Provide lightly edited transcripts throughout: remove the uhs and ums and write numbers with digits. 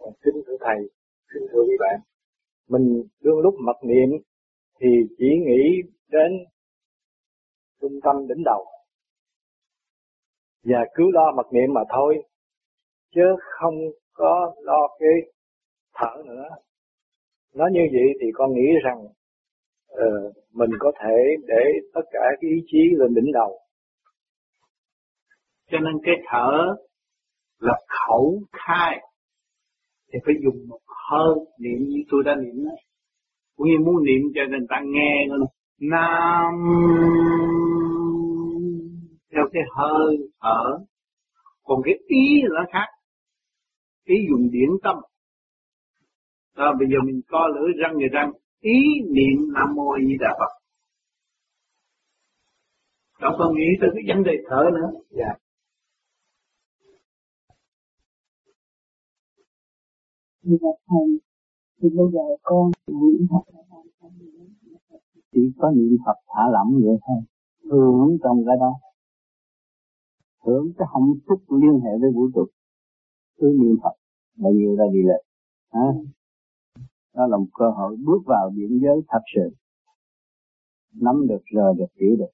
Còn kính thưa thầy, kính thưa quý bạn, mình đương lúc mặc niệm thì chỉ nghĩ đến trung tâm đỉnh đầu và cứ lo mặc niệm mà thôi, chứ không có lo cái thở nữa. Nói như vậy thì con nghĩ rằng mình có thể để tất cả cái ý chí lên đỉnh đầu. Cho nên cái thở là khẩu khai thì phải dùng một hơi niệm như tôi đã niệm đó. Cũng như muốn niệm cho người ta nghe nữa. Nam theo cái hơi thở. Còn cái ý là khác. Ý dùng điển tâm. Rồi bây giờ mình co lưỡi răng người răng. Ý niệm Nam Mô A Di Đà Phật. Đâu có nghĩ tới cái vấn đề thở nữa. Dạ. Thầy, thì bây giờ con niệm Phật chỉ có niệm Phật thả lỏng vậy thôi, hưởng trong cái đó, hưởng cái hạnh phúc liên hệ với vũ trụ, cứ niệm Phật bao nhiêu ra đi lên, đó là một cơ hội bước vào biển giới thật sự, nắm được rồi được hiểu được.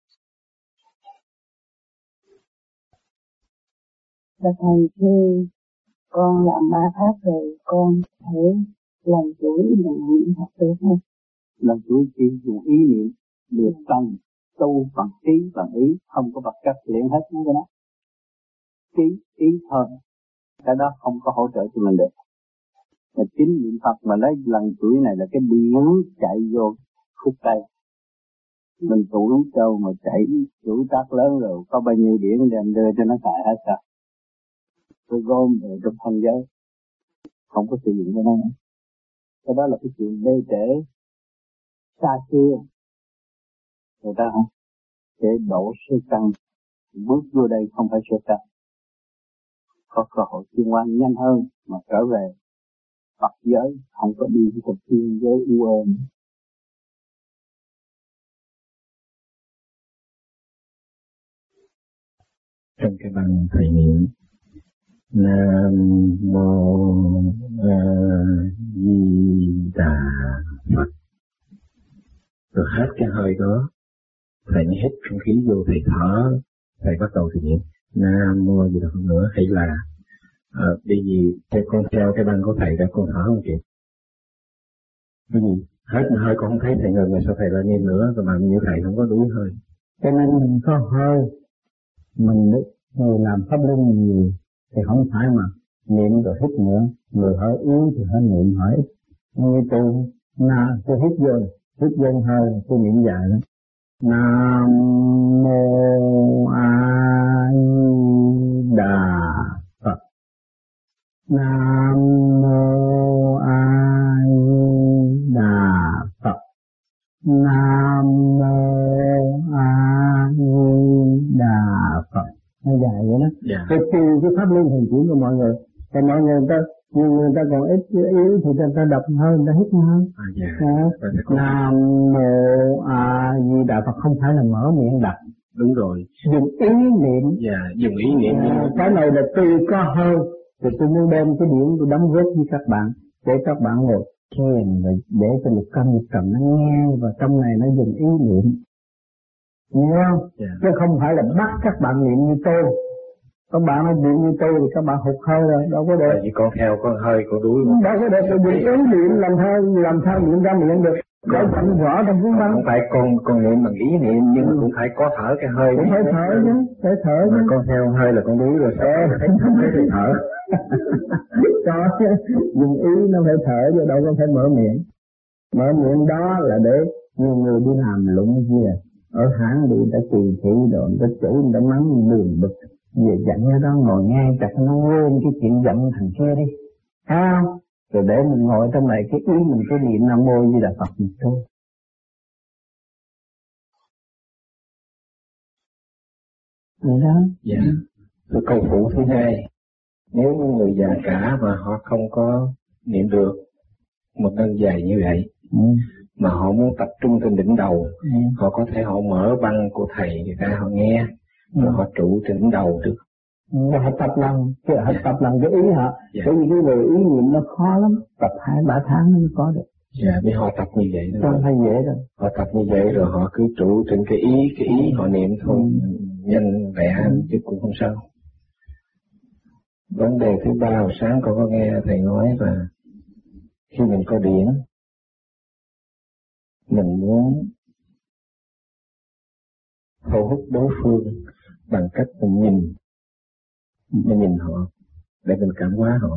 Và thầy khi con làm 3 pháp rồi con thể lần chuỗi bằng niệm Phật được không? Lần chuỗi chỉ dùng ý niệm được tâm tu bằng trí bằng ý, không có vật chất liền hết những cái đó. Trí ý thôi, cái đó không có hỗ trợ cho mình được. Mà chính niệm Phật mà lấy lần chuỗi này là cái điển chạy vô khúc tay. Mình tuổi trâu mà chạy chuỗi tác lớn rồi có bao nhiêu điển đem đưa cho nó xài hết sao? Tôi gom về trong thân giới, không có sử dụng cái đó nữa. Cái đó là cái chuyện bê trễ xa xưa người ta không để đổ sơ căn, bước vô đây không phải sơ căn, có cơ hội tiến hóa nhanh hơn mà trở về Phật giới, không có đi với thiên giới u ôm. Trong cái băng thầy niệm Nam Mô A Di Đà Phật, rồi hết cái hơi đó thầy mới hít không khí vô, thầy thở, thầy bắt đầu thực hiện Nam Mô A Di Đà Phật nữa, hay là bởi vì con theo cái băng của thầy đã con thở không kịp, cái gì hết hơi con không thấy thầy ngừng rồi sao thầy lại niệm nữa, rồi mà như thầy không có đủ hơi, cho nên mình có hơi, mình người làm pháp luân nhiều thì không phải mà niệm rồi hít nữa, người hỏi yếu thì hơi niệm hỏi ít. Như tôi hít vô hơi, tôi niệm dài đó. Nam Mô A Di Đà Phật. Nam Mô A Di Đà Phật. Nam Mô A Di Đà Phật. Nó dài vậy đó. Yeah. Cái cái pháp luân thường chuyển của mọi người. Còn mọi người ta, nhiều người ta còn ít yếu thì ta đập hơn, ta hít hơn. Nam Mô A Di Đà Phật không phải là mở miệng đập. Đúng rồi. Dùng ý niệm. Dùng ý niệm. Cái này là tôi có hơn, thì tôi muốn đem cái điểm tôi đóng góp với các bạn, để các bạn ngồi thiền rồi để cho một cân một trầm nó nghe, và trong này nó dùng ý niệm. Nghe không? Chứ không phải là bắt các bạn niệm như tôi. Các bạn nói niệm như tôi thì các bạn hụt hơi rồi, đâu có được. Vì con theo con hơi con đuối. Đâu có được, tôi ý niệm làm sao niệm ra miệng được. Để chậm rõ trong cuốn băng. Không phải con niệm bằng ý niệm, nhưng cũng phải có thở cái hơi. Cũng phải thở chứ, phải thở chứ. Mà con theo hơi là con đuối rồi sao? Không thấy thì thở. Có, dùng ý nó phải thở chứ đâu có phải mở miệng. Mở miệng đó là để nhiều người đi làm lụng kia. Ở hãng bị đã trì thị rồi, đã chủ đã mắng buồn bực. Về giận ở đó ngồi nghe chặt nó quên cái chuyện giận thằng kia đi. Rồi để mình ngồi trong này cái ý mình cứ niệm Nam Mô Di Đà Phật mình thôi. Vậy đó. Dạ. Cái câu phụ thứ hai, nếu như người già cả mà họ không có niệm được một đơn dài như vậy, mà họ muốn tập trung trên đỉnh đầu, họ có thể họ mở băng của thầy người ta họ nghe, rồi họ trụ trên đỉnh đầu được. Họ tập lần cái ý họ. Bởi vì cái người ý niệm nó khó lắm, tập 2-3 tháng nó mới có được. Dạ, vì họ tập như vậy đó. Không hay dễ đâu. Họ tập như vậy rồi họ cứ trụ trên cái ý họ niệm thôi, nhanh lẹ chứ cũng không sao. Vấn đề thứ ba hồi sáng con có nghe thầy nói là khi mình có điển, mình muốn thu hút đối phương bằng cách mình nhìn họ để mình cảm hóa họ.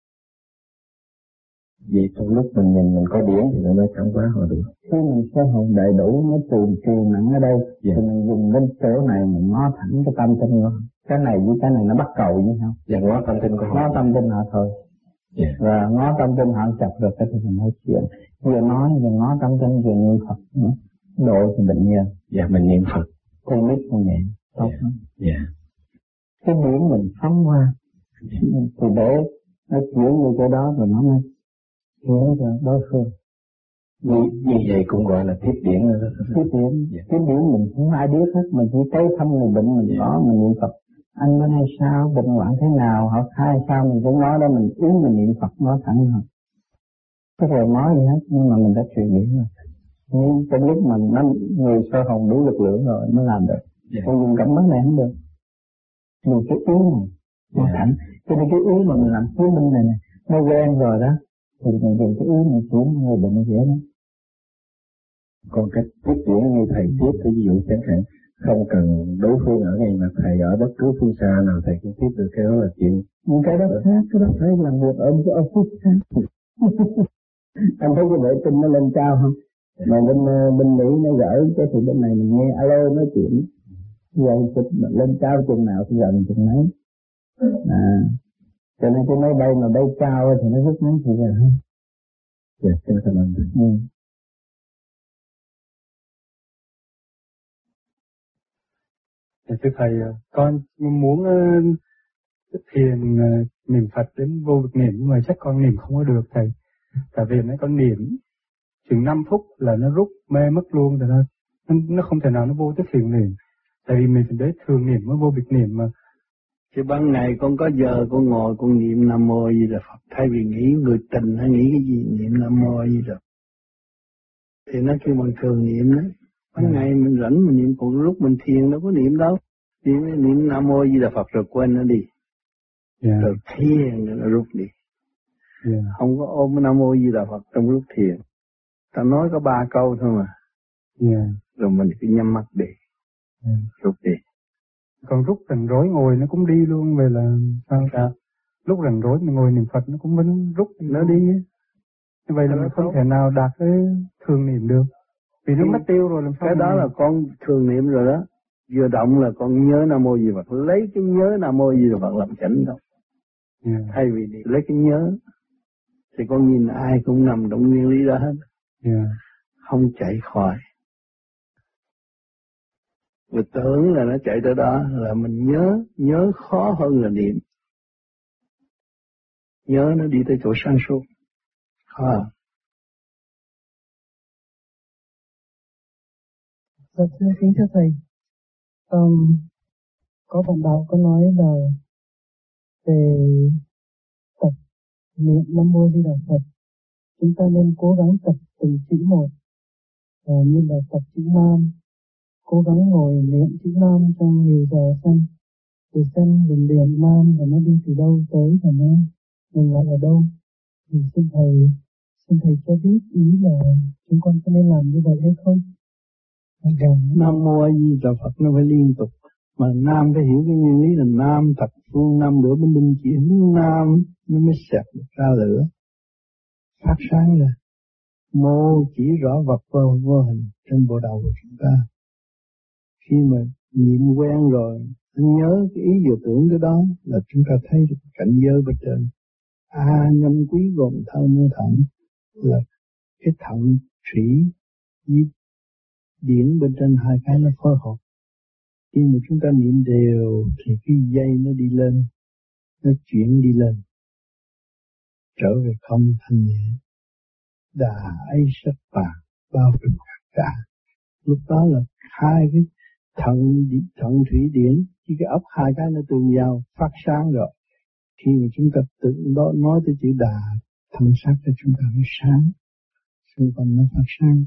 Vì trong lúc mình nhìn mình có điển thì mình mới cảm hóa họ được. Khi mình sơ hồn đầy đủ nó truyền nặng ở đây, thì mình dùng đến chỗ này mình ngó thẳng cái tâm tinh của họ. Cái này với cái này nó bắt cầu với nhau. Và ngó tâm tinh của họ. Ngó tâm tinh họ thôi. Và ngó tâm tinh họ chặt được cái thì mình nói chuyện. Vừa nói vừa ngó tâm tinh vừa niệm Phật nữa. Độ thì bệnh nhân. Dạ, mình niệm Phật. Con biết con nhẹ. Tốt lắm. Dạ. Cái điển mình phóng qua. Thì để nó chuyển như cái đó rồi nó mới hiểu được đối phương. Như vậy cũng gọi là tiếp điển rồi đó. Tiếp điển mình không ai biết hết, mình chỉ tới thăm người bệnh mình có mình niệm Phật. Anh bữa nay sao, bệnh hoạn thế nào, họ khai sao mình cũng nói đó, mình ý mình niệm Phật nói thẳng thôi. Cái rồi nói gì hết, nhưng mà mình đã truyền điển rồi. Nhưng trong lúc mình người sơ hồn đủ lực lượng rồi mới làm được. Còn dùng cảm ứng này không được. Dùng cái ý này nói thẳng. Cho nên cái ý mà mình làm chứng minh này nó quen rồi đó. Thì mình dùng cái ý mình chuyển người bệnh dễ lắm. Còn cách tiếp điển như thầy tiếp, ví dụ chẳng hạn không cần đối phương ở ngay mà thầy ở bất cứ phương xa nào thầy cũng tiếp được, cái đó là chuyện. Nhưng cái đó khác, cái đó phải làm việc ở phương xa. Anh thấy cái vệ tinh nó lên cao không? Mà bên Mỹ nó gửi cái thì bên này mình nghe alo nói chuyện. Giờ chụp lên cao chừng nào thì gần chừng nấy. Cho nên cái máy bay mà bay cao thì nó rút ngắn thời gian hơn. Dạ, xin cảm ơn thầy. Thưa thầy, con muốn thiền niệm Phật đến vô vực niệm, nhưng mà chắc con niệm không có được thầy. Tại vì mấy con niệm chừng 5 phút là nó rút mê mất luôn, rồi nó không thể nào nó vô tới thiền niệm. Tại vì mình phải để thường niệm mới vô vực niệm mà. Chứ ban ngày con có giờ con ngồi con niệm Nam Mô gì là Phật, thay vì nghĩ người tình hay nghĩ cái gì niệm Nam Mô gì rồi. Thì nó kêu bằng thường niệm đó. Ban ngày mình rảnh mình niệm, còn lúc mình thiền đâu có niệm đâu. Niệm Nam Mô gì là Phật rồi quên nó đi. Rồi thiền nó rút đi. Không có ôm Nam Mô gì là Phật trong lúc thiền. Ta nói có 3 câu thôi mà. Rồi mình cứ nhắm mắt đi. Rút đi. Còn rút rành rối ngồi nó cũng đi luôn, về là sao cả. Lúc rành rối mình ngồi niệm Phật nó cũng vẫn rút nó đi. Như vậy là mình không thể nào đạt cái thường niệm được. Vì nó mất tiêu rồi làm sao. Cái đó là con thường niệm rồi đó. Vừa động là con nhớ Nam Mô Di Phật, lấy cái nhớ Nam Mô Di Phật làm chánh đâu. Thay vì lấy cái nhớ thì con nhìn ai cũng nằm trong nguyên lý đó hết. Không chạy khỏi. Người tưởng là nó chạy tới đó là mình nhớ khó hơn là niệm. Nhớ nó đi tới chỗ sáng suốt. Khó. Dạ kính thưa thầy, có bạn đạo có nói là về tập niệm Nam Mô Di Đà Phật, chúng ta nên cố gắng tập từng chữ một, như là tập chữ Nam, cố gắng ngồi niệm chữ Nam trong nhiều giờ xem luồng điển Nam và nó đi từ đâu tới và nó dừng lại ở đâu. Thì xin thầy cho biết ý là chúng con có nên làm như vậy hay không? Nam Mô Di Đà Phật nó phải liên tục, mà Nam phải hiểu cái nguyên lý là Nam thập phương Nam lửa bên đinh, chỉ hướng Nam nó mới xẹt được ra lửa phát sáng ra. Mô chỉ rõ vật vô hình trên bộ đầu của chúng ta. Khi mà niệm quen rồi, nhớ cái ý vừa tưởng cái đó là chúng ta thấy được cảnh giới bên trên. Nhâm quý gồm thân nơi thận, là cái thận thủy với điển bên trên hai cái nó phối hợp. Khi mà chúng ta niệm đều thì cái dây nó đi lên, nó chuyển đi lên, trở về không thanh nhẹ. Đà ấy sắc vàng bao trùm cả. Lúc đó là hai cái thận thủy điển Khi cái ốc hai cái nó tương giao phát sáng rồi, khi mà chúng ta tự đó nói tới chữ đà thân sắc cho chúng ta mới sáng, xung quanh nó phát sáng.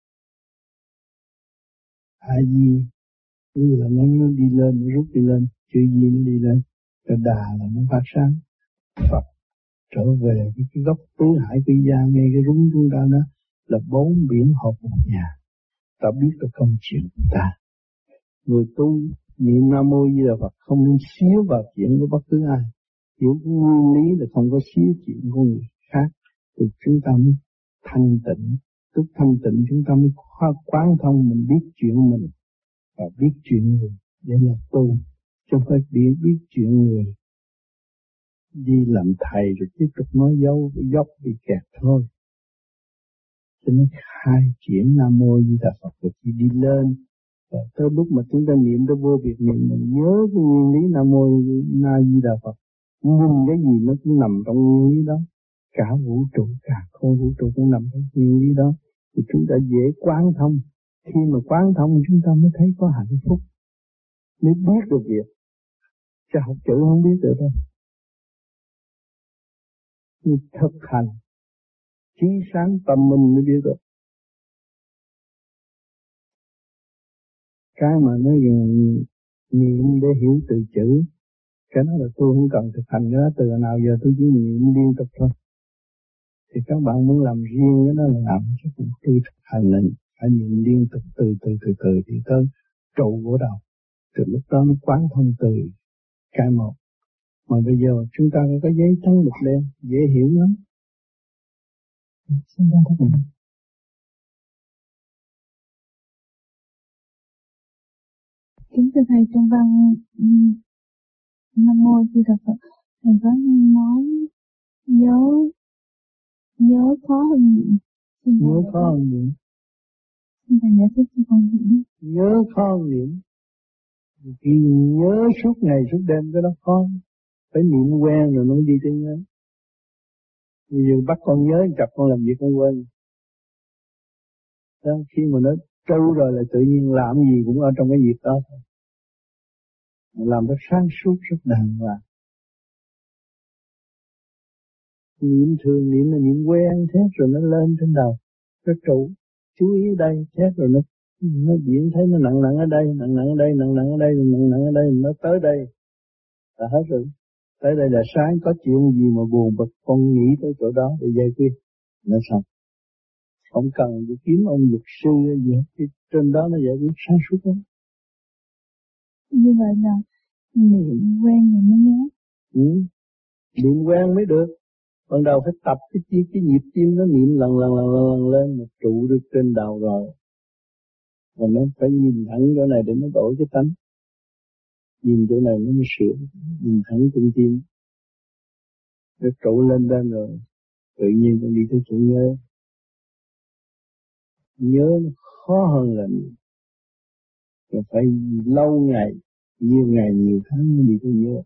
A Di như là nó đi lên, nó rút đi lên, chữ Di nó đi lên, cái đà là nó phát sáng. Phật trở về cái gốc tứ hải quy gia, ngay cái rúng chúng ta đó là bốn biển hợp một nhà. Ta biết được công chuyện của ta. Người tu niệm Nam Mô Di Đà Phật không nên xíu vào chuyện của bất cứ ai. Hiểu cái nguyên lý là không có xíu chuyện của người khác, thì chúng ta mới thanh tịnh. Lúc thanh tịnh chúng ta mới quán thông, mình biết chuyện mình và biết chuyện người. Đây là tu, chứ không phải biết chuyện người. Đi làm thầy rồi tiếp tục nói dốc bị kẹt thôi. Cho nên khai triển Nam Mô Di Đà Phật rồi khi đi lên. Và tới lúc mà chúng ta niệm tới vô biệt niệm, mình nhớ cái nguyên lý Nam Mô Di Đà Phật. Nhưng cái gì nó cũng nằm trong nguyên lý đó. Cả vũ trụ, cả không vũ trụ cũng nằm trong nguyên lý đó. Thì chúng ta dễ quán thông. Khi mà quán thông chúng ta mới thấy có hạnh phúc. Mới biết được việc. Chứ học chữ không biết được đâu. Nhưng thực hành, trí sáng tâm mình mới biết được. Cái mà nó niệm để hiểu từ chữ, cái đó là tôi không cần thực hành cái đó, từ nào giờ tôi chỉ niệm liên tục thôi. Thì các bạn muốn làm riêng cái đó là làm, chứ không tôi thực hành là phải niệm liên tục từ thì tới trụ của đầu. Từ lúc đó nó quán thông từ cái một. Mà bây giờ chúng ta có giấy trắng mực đen, dễ hiểu lắm. Xin chào các bạn. Kính thưa thầy, trong văn Nam Mô Di Đà Phật, thầy có nói nhớ khó hơn niệm. Nhớ khó hơn niệm. Xin thầy giải thích cho con hiểu. Nhớ khó hơn niệm. Khi nhớ suốt ngày suốt đêm cái đó khó. Phải niệm quen rồi nó đi tới nhớ. Bây giờ bắt con nhớ chập con làm việc con quên. Đó, khi mà nó trâu rồi là tự nhiên làm gì cũng ở trong cái việc đó thôi. Làm rất sáng suốt, rất đàng hoàng. Niệm thường niệm là niệm quen thế rồi nó lên trên đầu. Nó trụ, chú ý đây, thế rồi nó diễn thấy nó nặng ở đây, nặng ở đây, nặng ở đây, nặng ở đây, nó tới đây. Là hết rồi. Tới đây là sáng, có chuyện gì mà buồn bực, con nghĩ tới chỗ đó để giải quyết. Nó xong. Không cần đi kiếm ông luật sư gì hết. Trên đó nó giải quyết sáng suốt lắm. Như vậy là niệm quen rồi mới nhớ. Niệm quen mới được. Ban đầu phải tập cái nhịp tim nó niệm lần lên, một trụ được trên đầu rồi. Và nó phải nhìn thẳng chỗ này để nó đổi cái tánh. Nhìn chỗ này nó mới sửa, nhìn thẳng trung tim. Nó trụ lên rồi, tự nhiên nó đi tới chỗ nhớ. Nhớ nó khó hơn là niệm. Rồi phải lâu ngày, nhiều tháng mới đi tới nhớ.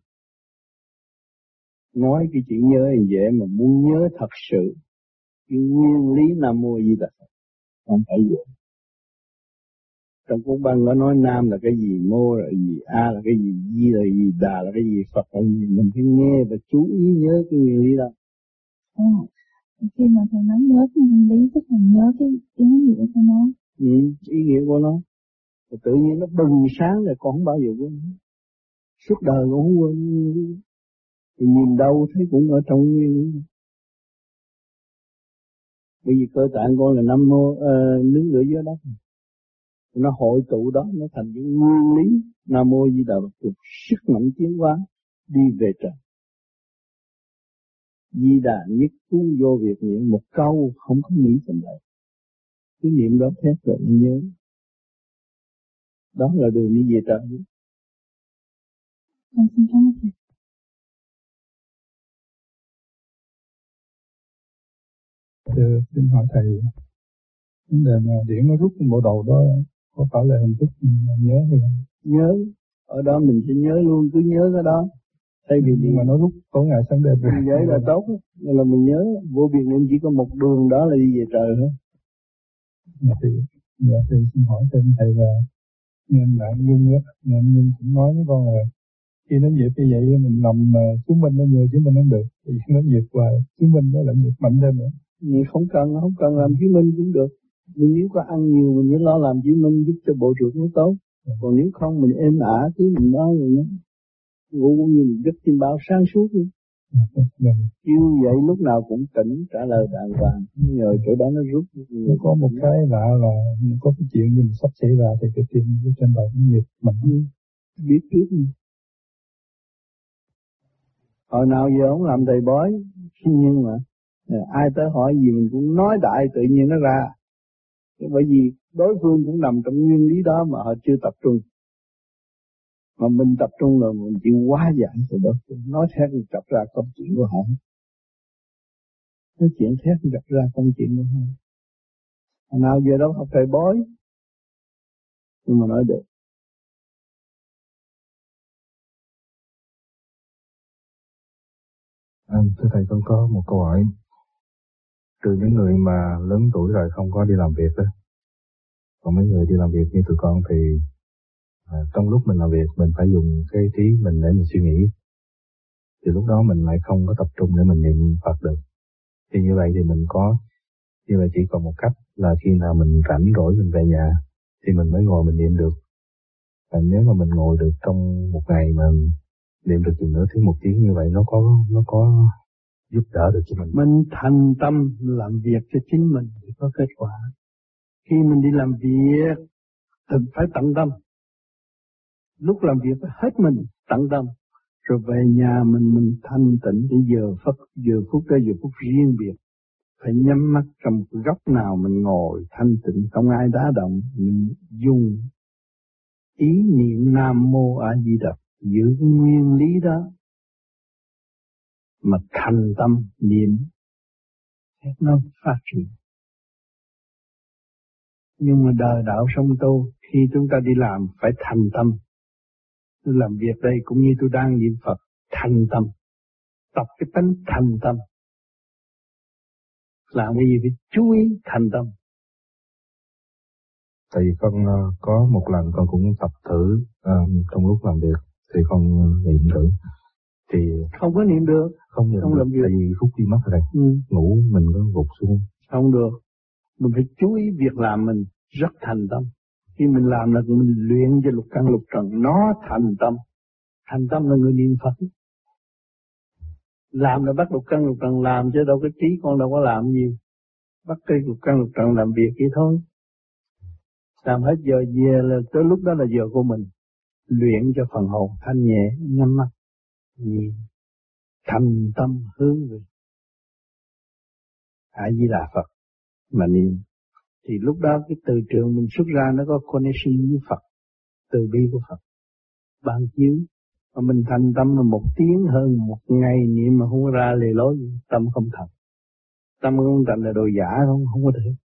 Nói cái chuyện nhớ là dễ, mà muốn nhớ thật sự cái nguyên lý Nam Mô Di Đà Phật không phải dễ. Trong cuốn băng nó nói Nam là cái gì, Mô là cái gì, A là cái gì, Di là cái gì, Đà là cái gì, Phật là cái gì. Mình phải nghe và chú ý nhớ cái nguyên lý đó. Khi mà thầy nói nhớ cái nguyên lý, tức là nhớ cái ý nghĩa của nó. Ý nghĩa của nó. Và tự nhiên nó bừng sáng rồi còn không bao giờ quên. Suốt đời cũng không quên. Thì nhìn đâu thấy cũng ở trong nguyên lý. Bởi vì cơ tạng con là năm nướng lửa dưới đất. Nó hội tụ đó, nó thành cái nguyên lý Nam Mô Di Đà Phật, sức mạnh tiến hóa đi về trời. Di Đà nhất cứu vô việc niệm, một câu không có nghĩ trong đấy. Cứ niệm đó thét rồi nhớ. Đó là đường đi về trời. Xin cảm ơn thầy. Xin hỏi thầy, vấn đề mà điển nó rút bộ đầu đó có phải là hình thức nhớ hay không? Nhớ, ở đó mình sẽ nhớ luôn, cứ nhớ cái đó. Thay vì nhưng mà nó rút tối ngày sáng đêm rồi. Vậy là tốt, nên là mình nhớ, vô biệt niệm chỉ có một đường đó là đi về trời thôi. Dạ thì xin hỏi thêm thầy là Nên bạn Dung á, nên Dung cũng nói với con là khi nó dịp như vậy mình làm chứng minh nó nhiều chứng minh không được, thì nó dịp hoài chứng minh nó lại dịp mạnh thêm nữa. Không cần làm chứng minh cũng được. Nhưng nếu có ăn nhiều mình mới lo làm chứng minh giúp cho bộ ruột nó tốt. Còn nếu không mình êm ả cứ mình nói rồi nó ngủ như mình giấc chim bao sáng suốt luôn. Kêu vậy lúc nào cũng tỉnh trả lời đàng hoàng, nhờ chỗ đó nó rút. Có một cái lạ là có cái chuyện gì sắp xảy ra thì cái tim trên đầu nó nhịp mạnh. Biết trước. Hồi nào giờ không làm thầy bói, nhưng mà ai tới hỏi gì mình cũng nói đại tự nhiên nó ra. Bởi vì đối phương cũng nằm trong nguyên lý đó mà họ chưa tập trung. Mà mình tập trung rồi mình chịu quá giải rồi đó. Nói theo thì tập ra công chuyện của họ. Nói chuyện theo thì tập ra công chuyện của họ. Hồi nào giờ đâu học thầy bói. Nhưng mà nói được. Thưa thầy, con có một câu hỏi. Trừ những người mà lớn tuổi rồi không có đi làm việc đó, còn mấy người đi làm việc như tụi con thì trong lúc mình làm việc mình phải dùng cái trí mình để mình suy nghĩ, thì lúc đó mình lại không có tập trung để mình niệm Phật được. Thì như vậy thì như vậy chỉ còn một cách là khi nào mình rảnh rỗi mình về nhà thì mình mới ngồi mình niệm được. Và nếu mà mình ngồi được trong một ngày mà niệm được chừng nửa tiếng một tiếng như vậy nó có giúp đỡ được cho mình. Mình thành tâm làm việc cho chính mình thì có kết quả. Khi mình đi làm việc thì phải tận tâm. Lúc làm việc phải hết mình tận tâm. Rồi về nhà mình thanh tịnh để giờ phút đó giờ phút riêng biệt. Phải nhắm mắt trong một góc nào mình ngồi thanh tịnh, không ai đá động, mình dùng ý niệm Nam Mô A Di Đà, giữ cái nguyên lý đó mà thành tâm niệm, nó phát triển. Nhưng mà đời đạo sống tu, khi chúng ta đi làm phải thành tâm. Tôi làm việc đây cũng như tôi đang niệm Phật, thành tâm, tập cái tánh thành tâm. Làm cái gì phải chú ý thành tâm. Tại vì con có một lần con cũng tập thử trong lúc làm việc thì con niệm thử thì không có niệm được, không làm việc. Tại vì phút đi mất rồi đây, ngủ mình có gục xuống. Không được, mình phải chú ý việc làm mình rất thành tâm. Khi mình làm là mình luyện cho lục căn lục trần nó thành tâm. Thành tâm là người niệm Phật. Làm là bắt lục căn lục trần làm chứ đâu cái trí con đâu có làm gì. Bắt cái lục căn lục trần làm việc vậy thôi. Làm hết giờ về là tới lúc đó là giờ của mình. Luyện cho phần hồn thanh nhẹ, nhắm mắt, niệm, thành tâm hướng về A Di Đà Phật mà niệm. Thì lúc đó cái từ trường mình xuất ra nó có connection với Phật, từ bi của Phật, ban chiếu. Mà mình thành tâm là 1 tiếng hơn 1 ngày niệm mà không có ra lề lối gì, tâm không thành. Tâm không thành là đồ giả không có thể.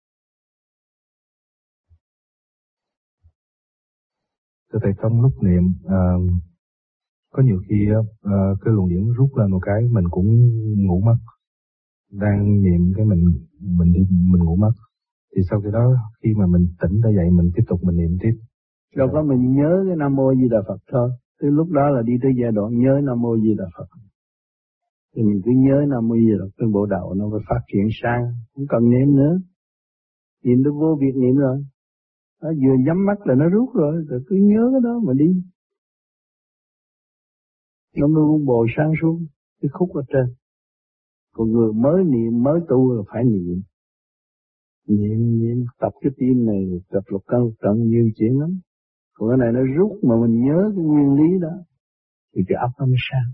Thưa thầy, trong lúc niệm có nhiều khi cái luồng điển rút lên một cái mình cũng ngủ mất. Đang niệm cái mình ngủ mất. Thì sau khi đó khi mà mình tỉnh ra dậy mình tiếp tục mình niệm tiếp. Đâu có mình nhớ cái Nam Mô Di Đà Phật thôi. Từ lúc đó là đi tới giai đoạn nhớ Nam Mô Di Đà Phật. Thì mình cứ nhớ Nam Mô Di Đà Phật, cái bộ đầu nó phải phát triển sang, không cần niệm nữa. Niệm được vô việc niệm rồi. Nó vừa nhắm mắt là nó rút rồi cứ nhớ cái đó mà đi. Nó mới bồi sang xuống cái khúc ở trên. Còn người mới niệm, mới tu là phải niệm. Niệm tập cái tim này, tập lục căn lục trần nhiều chuyện lắm. Còn cái này nó rút mà mình nhớ cái nguyên lý đó thì cái óc nó mới sang.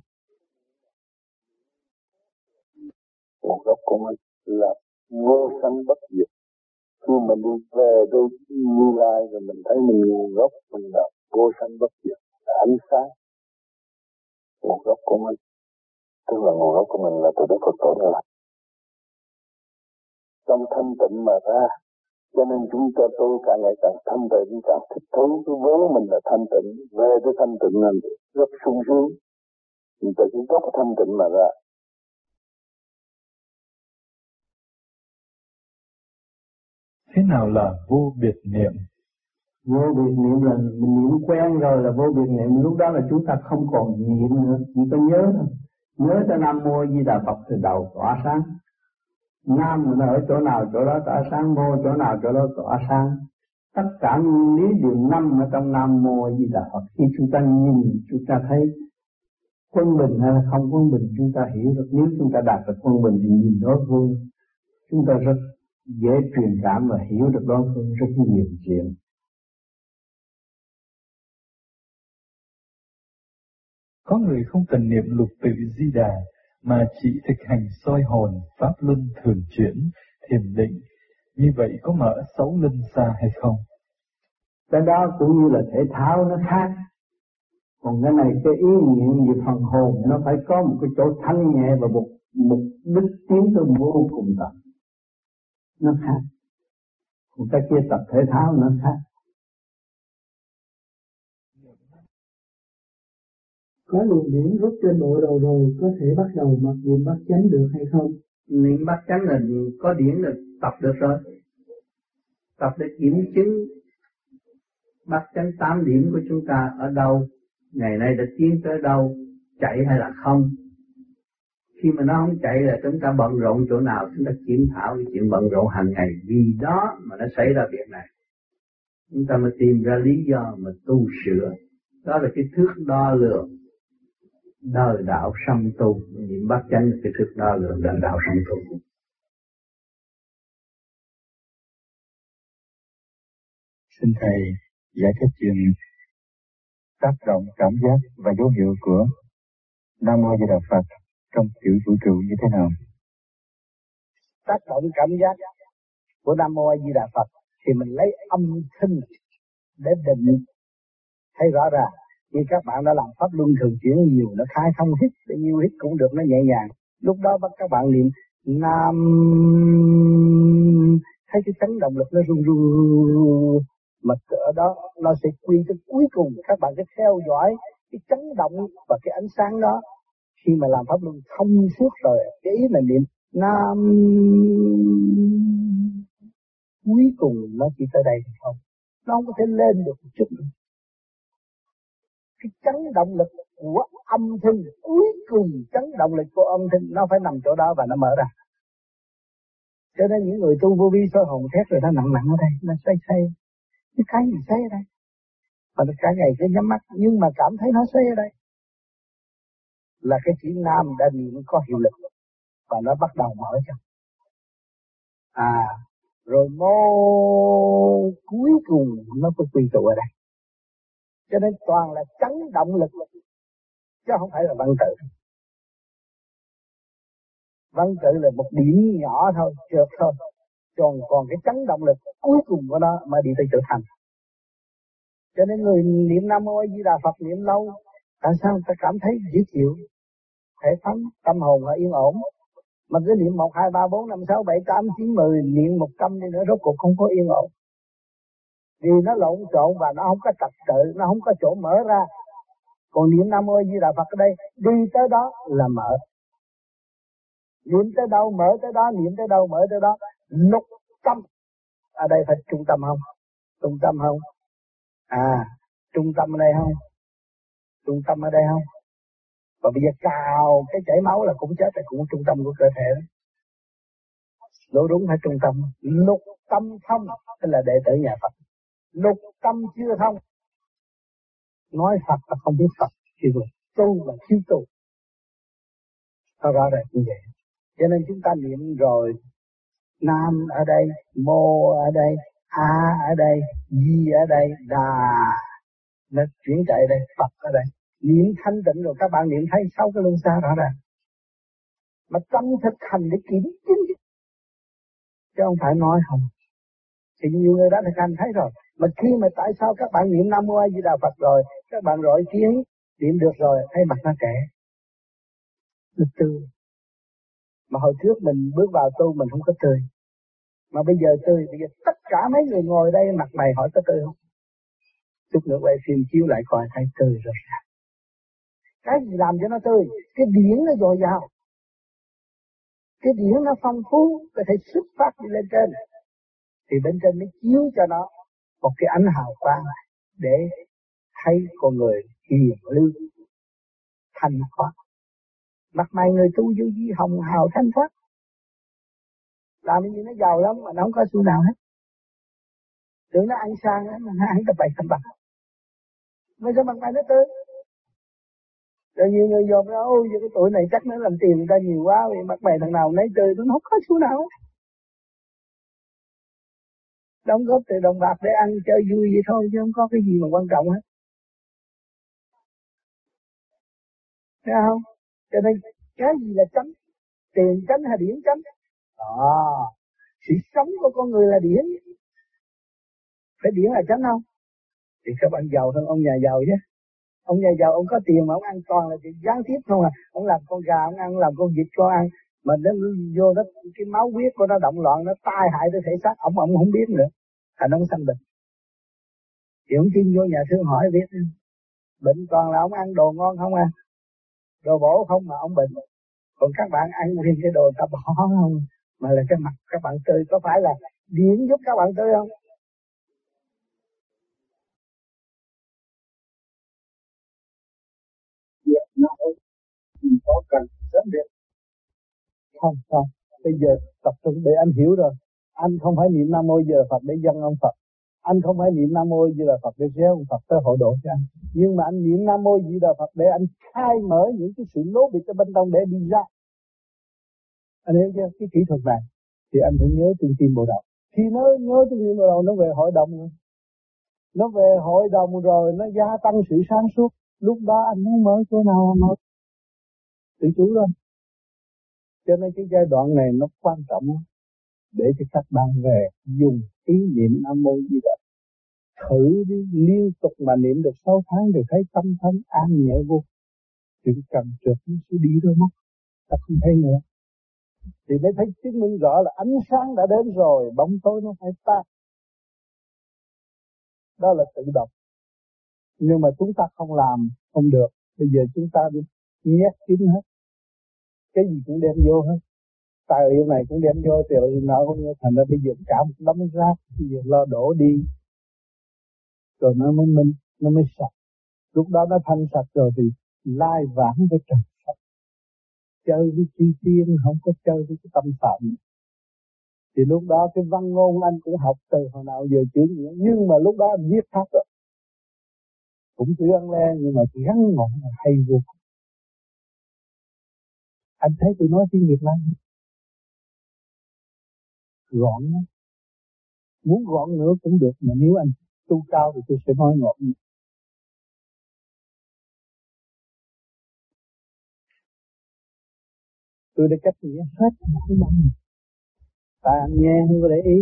Một gốc của mình là vô sanh bất diệt. Khi mình đi về đây Như Lai rồi mình thấy mình nguồn gốc mình là vô sanh bất diệt, là ánh sáng. Nguồn gốc của mình, tức là nguồn gốc của mình là từ Đức Phật Tổ ra. Trong thanh tịnh mà ra, cho nên chúng ta tu càng ngày càng thanh tịnh, càng thích thú. Cái vốn mình là thanh tịnh, về tới thanh tịnh là rất sung sướng. Từ cái gốc thanh tịnh mà ra. Thế nào là vô biệt niệm? Vô biệt niệm là mình niệm quen rồi là vô biệt niệm, lúc đó là chúng ta không còn niệm nữa, chỉ có nhớ thôi. Nhớ tới Nam Mô Di Đà Phật từ đầu tỏa sáng. Nam nó ở chỗ nào chỗ đó tỏa sáng, mô chỗ nào chỗ đó tỏa sáng. Tất cả nguyên lý đều nằm ở trong Nam Mô Di Đà Phật. Khi chúng ta nhìn, chúng ta thấy quân bình hay là không quân bình, chúng ta hiểu được. Nếu chúng ta đạt được quân bình thì nhìn đối phương, chúng ta rất dễ truyền cảm và hiểu được đối phương rất nhiều chuyện. Có người không cần niệm lục tự Di Đà mà chỉ thực hành soi hồn, pháp luân thường chuyển, thiền định. Như vậy có mở xấu linh xa hay không? Cái đó cũng như là thể thao nó khác. Còn cái này cái ý niệm về phần hồn nó phải có một cái chỗ thanh nhẹ và một đích tiến tới vô cùng tận. Nó khác. Còn cái kia tập thể thao nó khác. Có luồng điển rút trên bộ đầu rồi có thể bắt đầu mặc niệm bát chánh được hay không? Niệm bát chánh là có điển là tập được rồi. Tập để kiểm chứng bát chánh 8 điểm của chúng ta ở đâu, ngày nay đã tiến tới đâu, chạy hay là không. Khi mà nó không chạy là chúng ta bận rộn chỗ nào, chúng ta kiểm thảo cái chuyện bận rộn hàng ngày, vì đó mà nó xảy ra việc này. Chúng ta mới tìm ra lý do mà tu sửa. Đó là cái thước đo lường đời đạo song tu. Niệm bát chánh là cái thước đo lường đời đạo song tu. Xin Thầy giải thích chuyện tác động cảm giác và dấu hiệu của Nam Mô Di Đà Phật trong tiểu vũ trụ như thế nào? Tác động cảm giác của Nam Mô Di Đà Phật thì mình lấy âm thanh để định thấy rõ ràng. Như các bạn đã làm pháp luân thường chuyển nhiều, nó khai thông hít, bao nhiêu hít cũng được, nó nhẹ nhàng. Lúc đó bắt các bạn niệm Nam, thấy cái chấn động lực nó run run, mà ở đó nó sẽ quy tới cuối cùng. Các bạn cứ theo dõi cái chấn động và cái ánh sáng đó. Khi mà làm pháp luân thông suốt rồi, cái ý mình niệm Nam, cuối cùng nó chỉ tới đây thôi, nó không có thể lên được một chút nữa. Cái chấn động lực của âm thanh, cuối cùng chấn động lực của âm thanh nó phải nằm chỗ đó và nó mở ra. Cho nên những người tu vô vi soi hồn thét rồi nó nặng ở đây, nó say. Cái gì say ở đây? Và cả ngày cứ nhắm mắt, nhưng mà cảm thấy nó say ở đây. Là cái chữ Nam đã niệm có hiệu lực và nó bắt đầu mở cho. Rồi mô cuối cùng nó có quy tụ ở đây. Cho nên toàn là chấn động lực chứ không phải là văn tự. Văn tự là một điểm nhỏ thôi, trượt thôi. Còn cái chấn động lực cuối cùng của nó mà đi tới chỗ thành. Cho nên người niệm Nam Mô Di Đà Phật niệm lâu, tại sao ta cảm thấy dễ chịu, thể phấn, tâm hồn là yên ổn. Mà cứ niệm 1, 2, 3, 4, 5, 6, 7, 8, 9, 10, niệm 100 đi nữa rốt cuộc không có yên ổn. Vì nó lộn xộn và nó không có trật tự, nó không có chỗ mở ra. Còn niệm Nam Mô Di Đà Phật ở đây, đi tới đó là mở. Niệm tới đâu mở tới đó, niệm tới đâu mở tới đó. Lục tâm. Ở đây phải trung tâm không? Trung tâm không? Trung tâm ở đây không? Trung tâm ở đây không? Và bây giờ cào cái chảy máu là cũng chết, là cũng trung tâm của cơ thể đó. Lỗ đúng phải trung tâm. Lục tâm thông, tức là đệ tử nhà Phật. Lục tâm chưa thông. Nói Phật là không biết Phật, chứ tu là thiếu tu. Nó rõ ràng như vậy. Cho nên chúng ta niệm rồi, Nam ở đây, Mô ở đây, A ở đây, Di ở đây, Đà, nó chuyển chạy đây, Phật ở đây. Niệm thanh tịnh rồi các bạn niệm thấy sau cái luân xa rõ ràng. Mà tâm thực hành để kiểm chứng, chứ không phải nói không. Thì nhiều người đã thực hành thấy rồi. Mà khi mà tại sao các bạn niệm Nam Mô A Di Đà Phật rồi, các bạn rọi kiến, niệm được rồi, thấy mặt nó trẻ, nó tươi. Mà hồi trước mình bước vào tu mình không có tươi. Mà bây giờ tươi, bây giờ tất cả mấy người ngồi đây mặt mày hỏi có tươi không? Chút nữa quay phim chiếu lại coi thấy tươi rồi. Cái gì làm cho nó tươi? Cái điển nó dồi dào. Cái điển nó phong phú, có thể xuất phát đi lên trên. Thì bên trên mới chiếu cho nó. một cái ánh hào quang để thấy con người hiền lương thanh thoát. Mặt mày người tu vô vi hồng hào thanh thoát, làm cái gì nó giàu lắm mà nó không có xu nào hết. Tưởng nó ăn sang nó ăn tập bậy tập bạc, mới sao mặt mày nó tươi. Rồi nhiều người dòm ra, ôi cái tuổi này chắc nó làm tiền người ta nhiều quá, vì mặt mày thằng nào nấy tươi, nó không có xu nào hết. Đóng góp từ đồng bạc để ăn chơi vui vậy thôi, chứ không có cái gì mà quan trọng hết. Thấy không? Cho nên cái gì là chánh? Tiền chánh hay điển chánh? Sự sống của con người là điển. Phải điển là chánh không? Thì các bạn giàu hơn ông nhà giàu chứ. Ông nhà giàu ông có tiền mà ông ăn toàn là chuyện gián tiếp không à. Ông làm con gà ông ăn, làm con vịt con ăn. Mà nó vô nó cái máu huyết của nó động loạn, nó tai hại tới thể xác, ông không biết nữa. Thành ông sanh bệnh. Thì ông tin vô nhà thương hỏi biết. Bệnh toàn là ông ăn đồ ngon không à. Đồ bổ không mà ông bệnh. Còn các bạn ăn thêm cái đồ ta bỏ không. Mà là cái mặt các bạn tươi, có phải là điển giúp các bạn tươi không? Có cần rất biết. Không, bây giờ tập trung để anh hiểu rồi. Anh không phải niệm Nam Mô Di Đà Phật để dâng ông Phật. Anh không phải niệm Nam Mô Di Đà Phật để kéo ông Phật tới hộ độ cho anh. Nhưng mà anh niệm Nam Mô Di Đà Phật để anh khai mở những cái sự lố bịch ở bên trong để đi ra. Anh hiểu chưa? Cái kỹ thuật này thì anh phải nhớ trung tim bộ đầu. Khi nó nhớ trung tim bộ đầu nó về hội đồng rồi. Nó về hội đồng rồi nó gia tăng sự sáng suốt. Lúc đó anh muốn mở chỗ nào mở. Tự chủ rồi. Cho nên cái giai đoạn này nó quan trọng để cho các bạn về dùng ý niệm Nam Mô Di Đà. Thử đi, liên tục mà niệm được 6 tháng rồi thấy tâm thân an nhẹ vô. Chuyện cần trượt nó sẽ đi rồi mất. Ta không thấy nữa. Thì mới thấy chứng minh rõ là ánh sáng đã đến rồi, bóng tối nó phải tan. Đó là tự động. Nhưng mà chúng ta không làm, không được. Bây giờ chúng ta đi nhét kín hết. Cái gì cũng đem vô hết. Tài liệu này cũng đem vô, tài liệu nào cũng vô. Thành ra bây giờ cả một đống rác, bây giờ lo đổ đi. Rồi nó mới minh, nó mới sạch. Lúc đó nó thanh sạch rồi thì lai vãng với trần sạch. Chơi với chi tiên, không có chơi với cái tâm phạm. Thì lúc đó cái văn ngôn anh cũng học từ hồi nào giờ chữ nghĩa. Nhưng mà lúc đó anh viết khác rồi. Cũng chữ ăn le nhưng mà gắn ngọn là hay vô cùng. Anh thấy tôi nói tiếng Việt Nam gọn lắm. Muốn gọn nữa cũng được, mà nếu anh tu cao thì tôi sẽ nói gọn. Tôi đã cách nghĩa hết không bằng. Tại anh nghe không có để ý.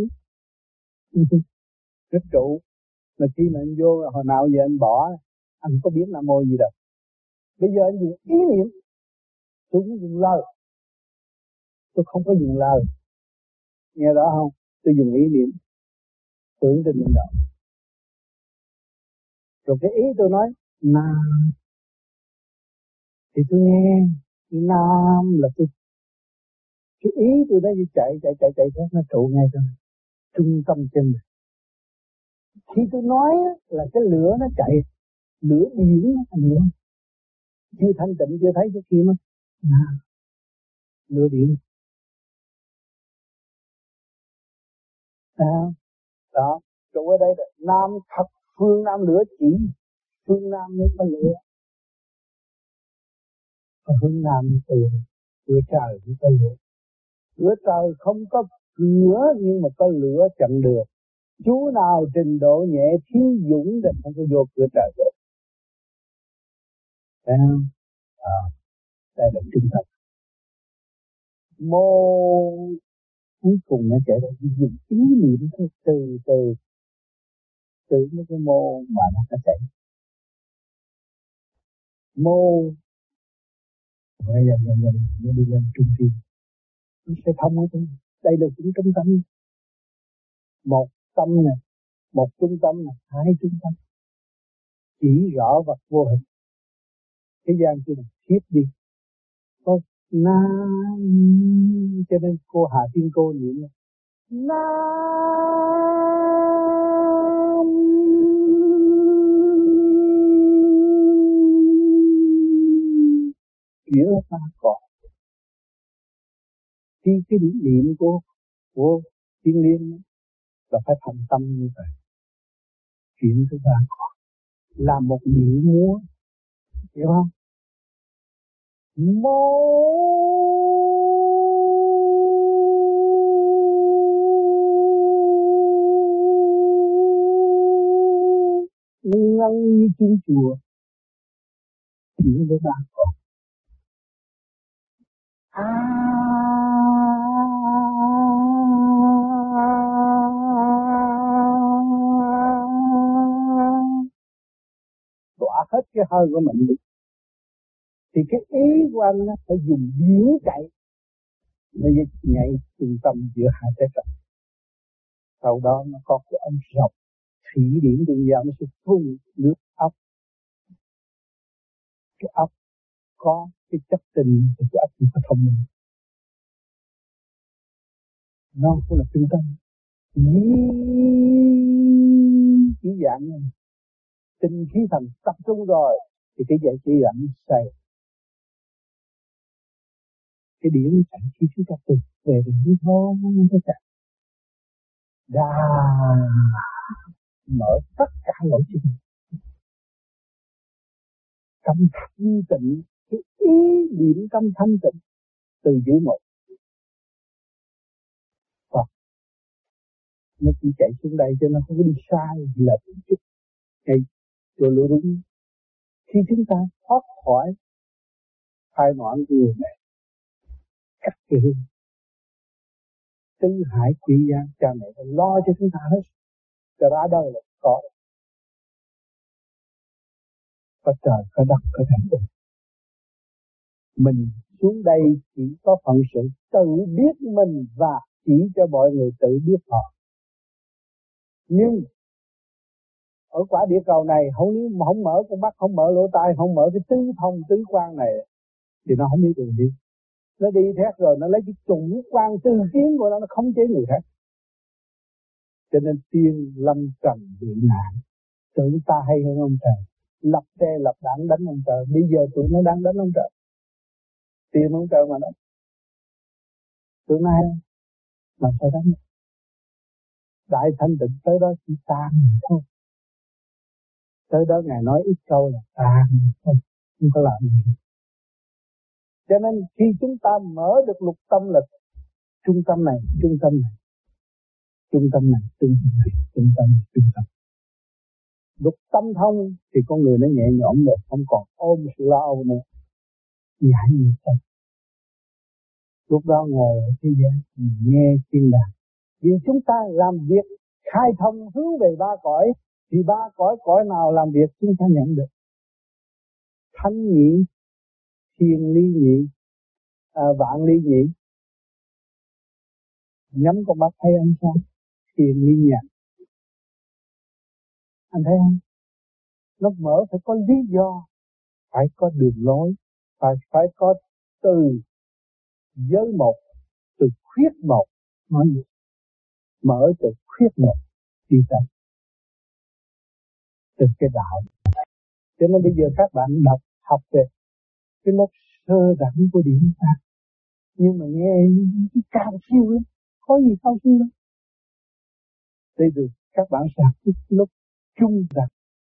Rất trụ. Mà khi mà anh vô hồi nào giờ anh bỏ, anh có biết Nam Mô gì đâu. Bây giờ anh dùng ý niệm. Tôi cũng dùng lời. Tôi không có dùng lời. Nghe rõ không? Tôi dùng ý niệm. Tưởng trên mình đầu. Rồi cái ý tôi nói Nam. Thì tôi nghe Nam là tôi. Cái ý tôi đã chạy thoát nó trụ ngay trong trung tâm chân mình. Khi tôi nói là cái lửa nó chạy, lửa điển nó hiểu không? Chưa thanh tịnh chưa thấy cái kia nó lửa điển. Đó, trụ ở đây là Nam thật, phương Nam lửa chỉ, phương Nam mới có lửa. Còn hướng Nam từ cửa trời mới có lửa. Cửa trời không có cửa nhưng mà có lửa chặn đường. Chú nào trình độ nhẹ thiếu dũng thì không có vô cửa trời được. Thấy không? Đây là trung tâm. Mô cuối cùng nó chạy ra dùng ý niệm thôi, từ mấy cái mô mà nó chạy. Mô bây giờ nó đi lên trung tâm. Nó sẽ thông ở đây. Đây là cũng trung tâm. Một tâm nè, một trung tâm nè, hai trung tâm. Chỉ rõ vật vô hình. Thế gian kia là thiết đi. Có Nam, cho nên cô Hà Tiên cô niệm Nam chuyển ra còn khi cái niệm của thiên liên là phải thành tâm như vậy, chuyển ra còn làm một điệu múa, hiểu không? Mô ngân như chuông chùa, chuyển với ba con. Tỏa hết cái hơi của mình đi. Thì cái ý của anh phải dùng điển chạy, nó nhảy trung tâm giữa hai trái trật. Sau đó nó có cái ống rộng, thủy điển tương giao nó sẽ phun nước ốc. Cái ốc có cái chất tình thì cái ốc cũng có thông minh. Nó cũng là trung tâm. Chỉ dạng này. Tinh khí thần tập trung rồi thì cái dạy chỉ dẫn xoay. Cái điển nó chạy khi chúng ta từ về được như thôi nó chạy. Đà mở tất cả lỗ chân. Tâm thanh tịnh, cái ý niệm tâm thanh tịnh từ giữa một. Hoặc nó chỉ chạy xuống đây cho nó không có đi sai là chút. Ngay cho lỗ đúng. Khi chúng ta thoát khỏi thai noãn của người mẹ, cắt cái hương, tứ hải quý gia, cha mẹ phải lo cho chúng ta hết. Cho ra đời là có trời, có đất, có thành tựu. Mình xuống đây chỉ có phận sự tự biết mình và chỉ cho mọi người tự biết họ. Nhưng ở quả địa cầu này không mở con mắt, không mở lỗ tai, không mở cái tứ thông tứ quan này thì nó không biết đường đi. Nó đi thét rồi nó lấy cái chủ quan tư kiến của nó khống chế người khác. Cho nên tiên lâm trần bị nạn, tưởng ta hay hơn ông trời, lập tê lập đảng đánh ông trời. Bây giờ tụi nó đang đánh ông trời, tìm ông trời mà đánh. Tụi nó hay làm sao đánh? Đại thanh tịnh tới đó chỉ tan thôi. Tới đó Ngài nói ít câu là tan thôi, không có làm gì. Cho nên khi chúng ta mở được lục tâm là trung tâm này, trung tâm này, trung tâm này, trung tâm này, trung tâm này, trung tâm. Lục tâm thông thì con người nó nhẹ nhõm được, không còn ôm sự lo âu nữa. Giải nghiệp tâm. Lúc đó ngồi ở thế gian nghe thiên đàng. Vì chúng ta làm việc khai thông hướng về ba cõi, thì ba cõi nào làm việc chúng ta nhận được. Thánh nhị, thiên ly nhị, vạn ly nhị. Nhắm con mắt thấy anh sao? Thiên ly nhị. Anh thấy không? Nó mở phải có lý do, phải có đường lối, phải có từ giới một, từ khuyết một. Nói gì? Mở từ khuyết một đi tới từ cái đạo. Cho nên bây giờ các bạn học về cái lớp sơ đẳng của điển ta, nhưng mà nghe cao siêu lắm, có gì cao siêu lắm. Đây được các bạn sẽ học cái lớp trung đẳng.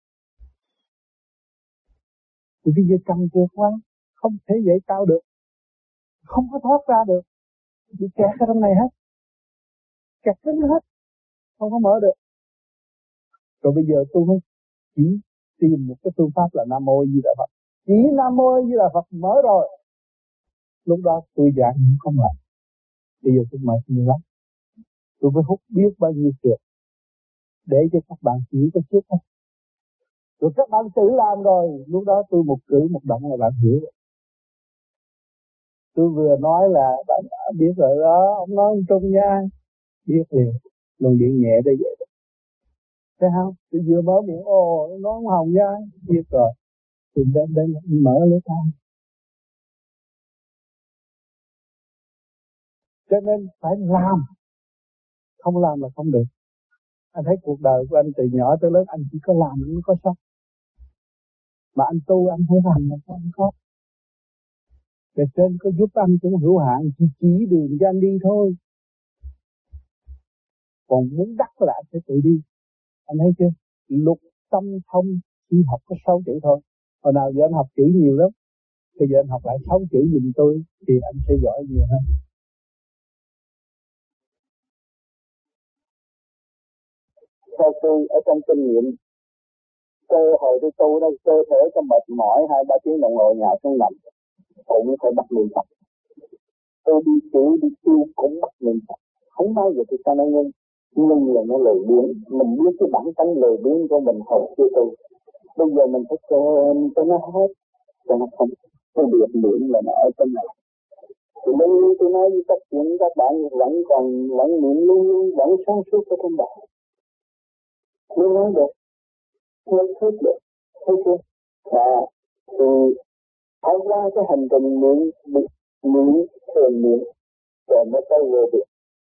Thì bây giờ cầm trượt quá, không thể dậy cao được, không có thoát ra được, bị kẹt ở trong này hết, kẹt cứng hết, không có mở được. Rồi bây giờ tôi mới chỉ tìm một cái phương pháp là Nam Mô Di Đà Phật. Chỉ Nam Mô Di Đà Phật mở rồi. Lúc đó tôi giảng không làm. Bây giờ tôi mệt nhiều lắm. Tôi phải hút biết bao nhiêu chuyện để cho các bạn hiểu cái trước thôi. Rồi các bạn tự làm rồi, lúc đó tôi một cử một động là bạn hiểu rồi. Tôi vừa nói là bạn đã biết rồi đó, ông nói ông Trung nha, biết liền, luồng điện nhẹ đây vậy đó. Thấy không? Tôi vừa mở miệng nó ông Hồng nha, biết rồi. Tôi đến mở lỗ tai. Cho nên phải làm, không làm là không được. Anh thấy cuộc đời của anh từ nhỏ tới lớn anh chỉ có làm anh mới có sống. Mà anh tu anh không hành là không có. Bề trên có giúp anh cũng hữu hạn, chỉ đường cho anh đi thôi. Còn muốn đắc là anh phải tự đi. Anh thấy chưa? Lục tâm thông chỉ học có 6 chữ thôi. Hồi nào giờ anh học chữ nhiều lắm. Bây giờ anh học lại 6 chữ giùm tôi thì anh sẽ giỏi nhiều hơn. Theo tôi ở trong kinh nghiệm, hồi tôi tu đó, cơ thể cho mệt mỏi 2-3 tiếng đồng hồ nhà xuống nằm cũng phải bắt niệm Phật. Tôi đi tiêu cũng bắt niệm Phật. Không bao giờ tôi ta nói ngưng là nó lời biến. Mình biết cái bản tánh lời biến của mình hồi chưa tu. Bây giờ mình phải kèm cho nó hết, cho nó không. Cái việc niệm là nó ở trong này. Thì luôn luôn tôi nói với các chuyện các bạn vẫn niệm luôn vẫn sáng suốt ở trong đó. Luôn nói được, nói thuyết được, thấy chưa? Thì thông qua cái hành trình niệm thường niệm rồi mới tới vô việc.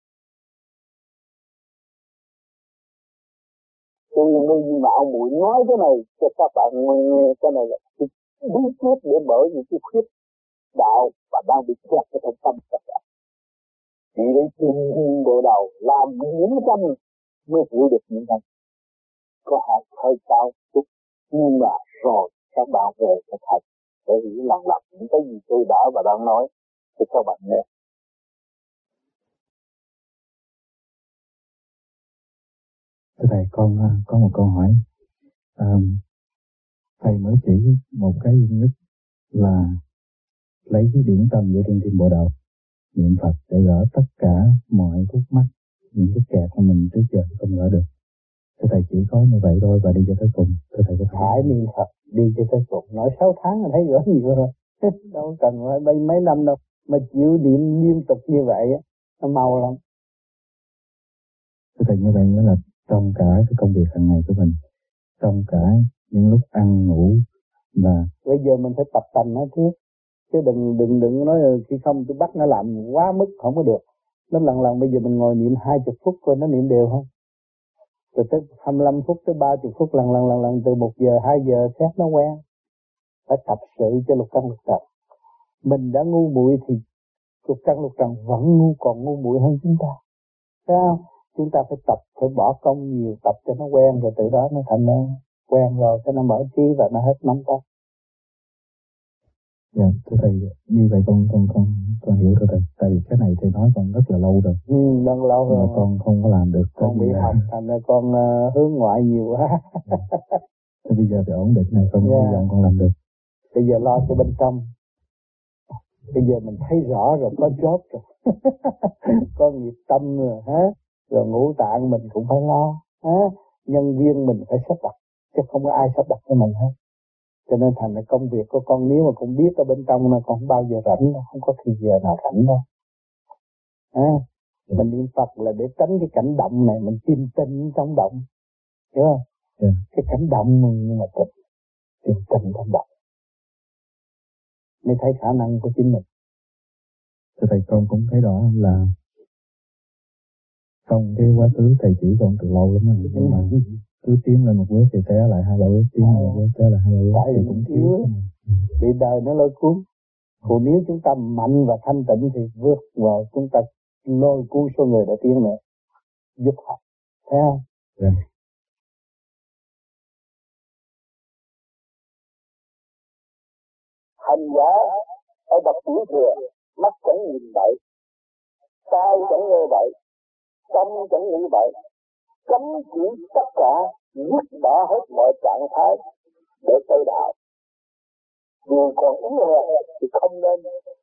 Tôi nhưng mà ông Bụi nói cái này cho các bạn nghe, cái này là bí quyết để mở những cái khuyết đạo và đang bị kẹt cái trong tâm các bạn. Chỉ để tìm bộ đầu làm những tâm mới hiểu được những tâm. Có học hơi cao chút nhưng mà rồi các bạn về thực hành để hiểu lần những cái gì tôi đã và đang nói cho các bạn nghe. Thưa thầy, con có một câu hỏi. Thầy mới chỉ một cái duy nhất là lấy cái điển tâm giữa trung tim bộ đầu niệm Phật để gỡ tất cả mọi khúc mắc, những cái kẹt của mình trước giờ không gỡ được. Thưa thầy, chỉ có như vậy thôi và đi cho tới cùng. Thưa thầy có thể phải niệm Phật đi cho tới cùng. Nói 6 tháng là thấy gỡ nhiều rồi. Đâu cần phải mấy năm đâu mà chịu niệm liên tục như vậy nó mau lắm. Thưa thầy, như vậy nghĩa là trong cả cái công việc hàng ngày của mình, trong cả những lúc ăn ngủ và bây giờ mình phải tập tành nó trước, chứ đừng nói khi không tôi bắt nó làm quá mức không có được. Nó lần bây giờ mình ngồi niệm 20 phút coi nó niệm đều không, rồi tới 25 phút tới 30 phút lần từ 1 giờ 2 giờ xét nó quen. Phải tập sự cho lục căn lục trần. Mình đã ngu muội thì lục căn lục trần vẫn còn ngu muội hơn chúng ta. Thấy không? Chúng ta phải tập, phải bỏ công nhiều, tập cho nó quen rồi từ đó nó thành nó quen rồi cái nó mở trí và nó hết nắm tay. Dạ, thưa thầy, như vậy con hiểu thưa thầy. Tại vì cái này thầy nói con rất là lâu rồi. Rất lâu rồi. Mà con không có làm được. Con bị học thành ra con hướng ngoại nhiều quá. Thế bây giờ thì ổn định này, con hy vọng con làm được. Bây giờ lo cho bên trong. Bây giờ mình thấy rõ rồi, có job rồi. Có nghiệp tâm rồi, rồi ngũ tạng mình cũng phải lo, nhân viên mình phải sắp đặt, chứ không có ai sắp đặt cho mình hết. Cho nên thành là công việc của con nếu mà con biết ở bên trong nó con không bao giờ rảnh đâu, không có thời giờ nào rảnh đâu. Mình niệm Phật là để tránh cái cảnh động này, mình tìm tình trong động, hiểu không? Cái cảnh động nhưng mà tìm tình trong động mới thấy khả năng của chính mình. Thưa thầy, con cũng thấy rõ là trong cái quá khứ thầy chỉ con từ lâu lắm rồi, nhưng mà cứ tiến lên một bước thì té lại 2-3 bước, tiến lên một bước té lại 2-3 bước. Tại vì cũng thiếu bị đời nó lôi cuốn. Còn nếu chúng ta mạnh và thanh tịnh thì vượt vào chúng ta lôi cuốn số người đã tiến nữa, giúp học, thấy không? Hành giả ở bậc tiểu thừa, mắt chẳng nhìn bậy, tai chẳng nghe bậy, tâm chẳng nghĩ bậy, cấm chỉ tất cả, dứt bỏ hết mọi trạng thái để tới đạo. Dù còn yếu hèn thì không nên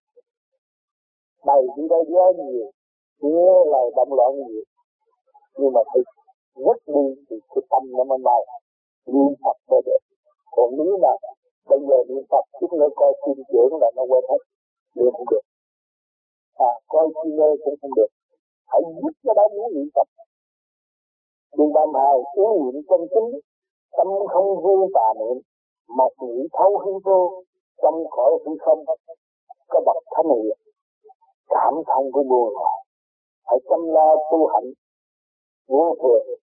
bày đi đây gió nhiều, nghe lời động loạn nhiều, nhưng mà phải dứt đi thì cái tâm nó mới mau niệm Phật mới được. Còn nếu mà bây giờ niệm Phật chút nữa coi phim trưởng là nó quên hết, niệm không được. Coi phim cũng không được. Hãy dứt cái đó muốn niệm Phật. Điều 32 ý niệm chân chính, tâm không vô tà niệm, một nghĩ thấu hư vô, trong khỏi hư không, có bậc thánh hiền, cảm thông của buồn. Hãy chăm lo tu hạnh vô thường,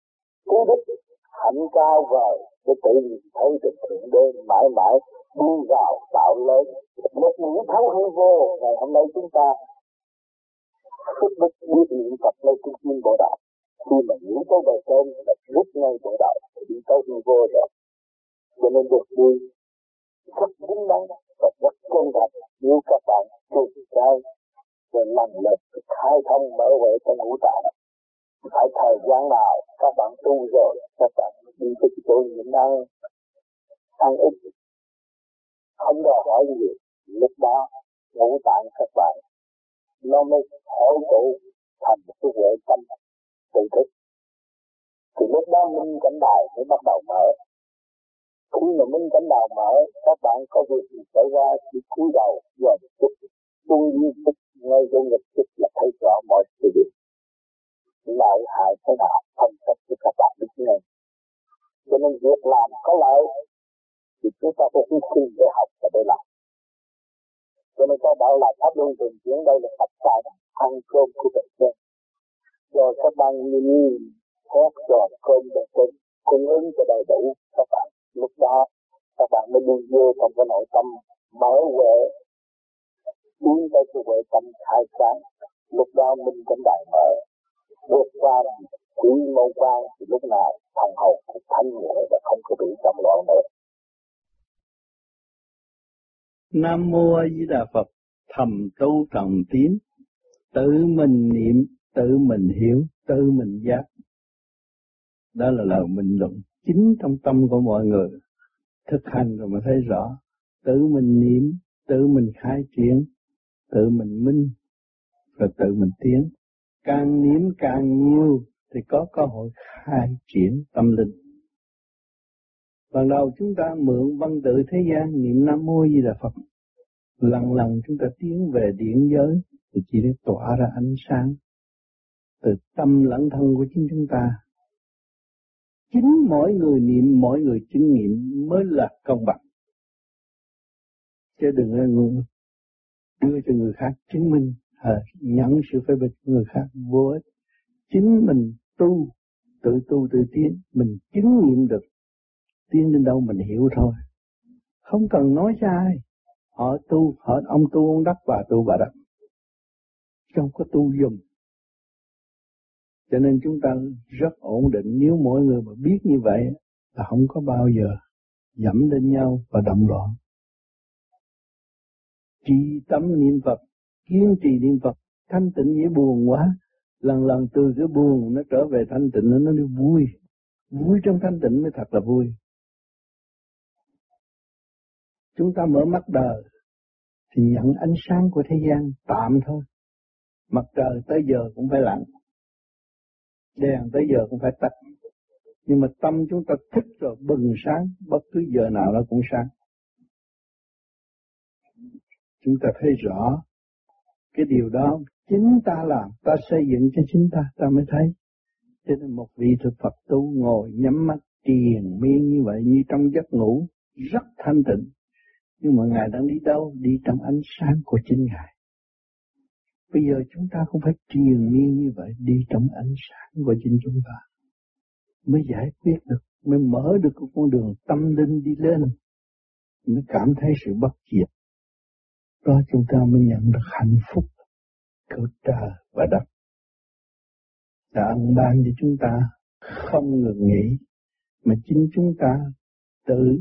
Cú đích hạnh cao vời để tự thấy được thượng đế mãi mãi buông vào tạo lớn. Một những thấu hư vô, ngày hôm nay chúng ta thức đức biết niệm Phật nơi trung tâm bộ đạo. Khi mà nghĩ tới bề trên là rút ngay bộ đạo thì đi tới hư vô rồi. Cho nên được đi rất vững đắn và rất chân thật như các bạn trùng trai rồi lần lượt khai thông mở huệ trong ngũ tạng. Phải thời gian nào các bạn tu rồi các bạn đi tới chỗ nhịn ăn ít không đòi hỏi gì, lúc đó ngũ tạng các bạn nó mới hội tụ thành một cái huệ tâm tự thức. Thì lúc đó minh cảnh đài mới bắt đầu mở. Khi mà minh cảnh đài mở, các bạn có việc gì xảy ra thì cúi đầu dòm chút, tuân duy chút, ngay trong nghịch chút là thấy rõ mọi sự việc. Lợi hại thế nào phân tích cho các bạn biết ngay. Cho nên việc làm có lợi thì chúng ta phải hy sinh để học và để làm. Cho nên các bạn làm pháp luân thường chuyển đây là tập tài ăn cơm của bệnh nhân. Rồi các bạn nhìn hết rồi cơm bệnh nhân cung ứng cho đầy đủ các bạn. Lúc đó các bạn mới đi vô trong cái nội tâm mở huệ, tiến tới cái huệ tâm khai sáng. Lúc đó mình cũng đại mở, vượt qua quỷ mâu quan thì lúc nào thần hồn cũng thanh nhẹ và không có bị động loạn nữa. Nam Mô A Di Đà Phật. Thầm tu trầm tiến, tự mình niệm, tự mình hiểu, tự mình giác. Đó là lời bình luận chính trong tâm của mọi người. Thực hành rồi mới thấy rõ. Tự mình niệm, tự mình khai triển, tự mình minh, rồi tự mình tiến. Càng niệm càng nhiều thì có cơ hội khai triển tâm linh. Ban đầu chúng ta mượn văn tự thế gian niệm Nam Mô A Di Đà Phật. Lần lần chúng ta tiến về điển giới thì chỉ để tỏa ra ánh sáng từ tâm lẫn thân của chính chúng ta. Chính mỗi người niệm, mỗi người chứng nghiệm mới là công bằng. Chứ đừng có người đưa cho người khác chứng minh, nhận sự phê bình của người khác vô ích. Chính mình tu, tự tiến, mình chứng nghiệm được. Tiến đến đâu mình hiểu thôi. Không cần nói cho ai. Họ tu, ông tu ông đắc, bà tu bà đắc. Không có tu dùng. Cho nên chúng ta rất ổn định. Nếu mỗi người mà biết như vậy là không có bao giờ dẫm lên nhau và động loạn. Trì tâm niệm Phật, kiên trì niệm Phật, thanh tịnh dễ buồn quá. Lần lần từ cái buồn nó trở về thanh tịnh, nó đi vui. Vui trong thanh tịnh mới thật là vui. Chúng ta mở mắt đời thì nhận ánh sáng của thế gian tạm thôi. Mặt trời tới giờ cũng phải lặn, đèn tới giờ cũng phải tắt. Nhưng mà tâm chúng ta thích rồi bừng sáng, bất cứ giờ nào nó cũng sáng. Chúng ta thấy rõ cái điều đó chính ta làm, ta xây dựng cho chính ta mới thấy. Cho nên một vị thực Phật tu ngồi nhắm mắt triền miên như vậy, như trong giấc ngủ, rất thanh tịnh. Nhưng mà Ngài đang đi đâu? Đi trong ánh sáng của chính Ngài. Bây giờ chúng ta không phải triền miên như vậy, đi trong ánh sáng của chính chúng ta. Mới giải quyết được, mới mở được cái con đường tâm linh đi lên. Mới cảm thấy sự bất diệt. Đó chúng ta mới nhận được hạnh phúc của trời và đất. Đã ân ban cho chúng ta không ngừng nghỉ, mà chính chúng ta tự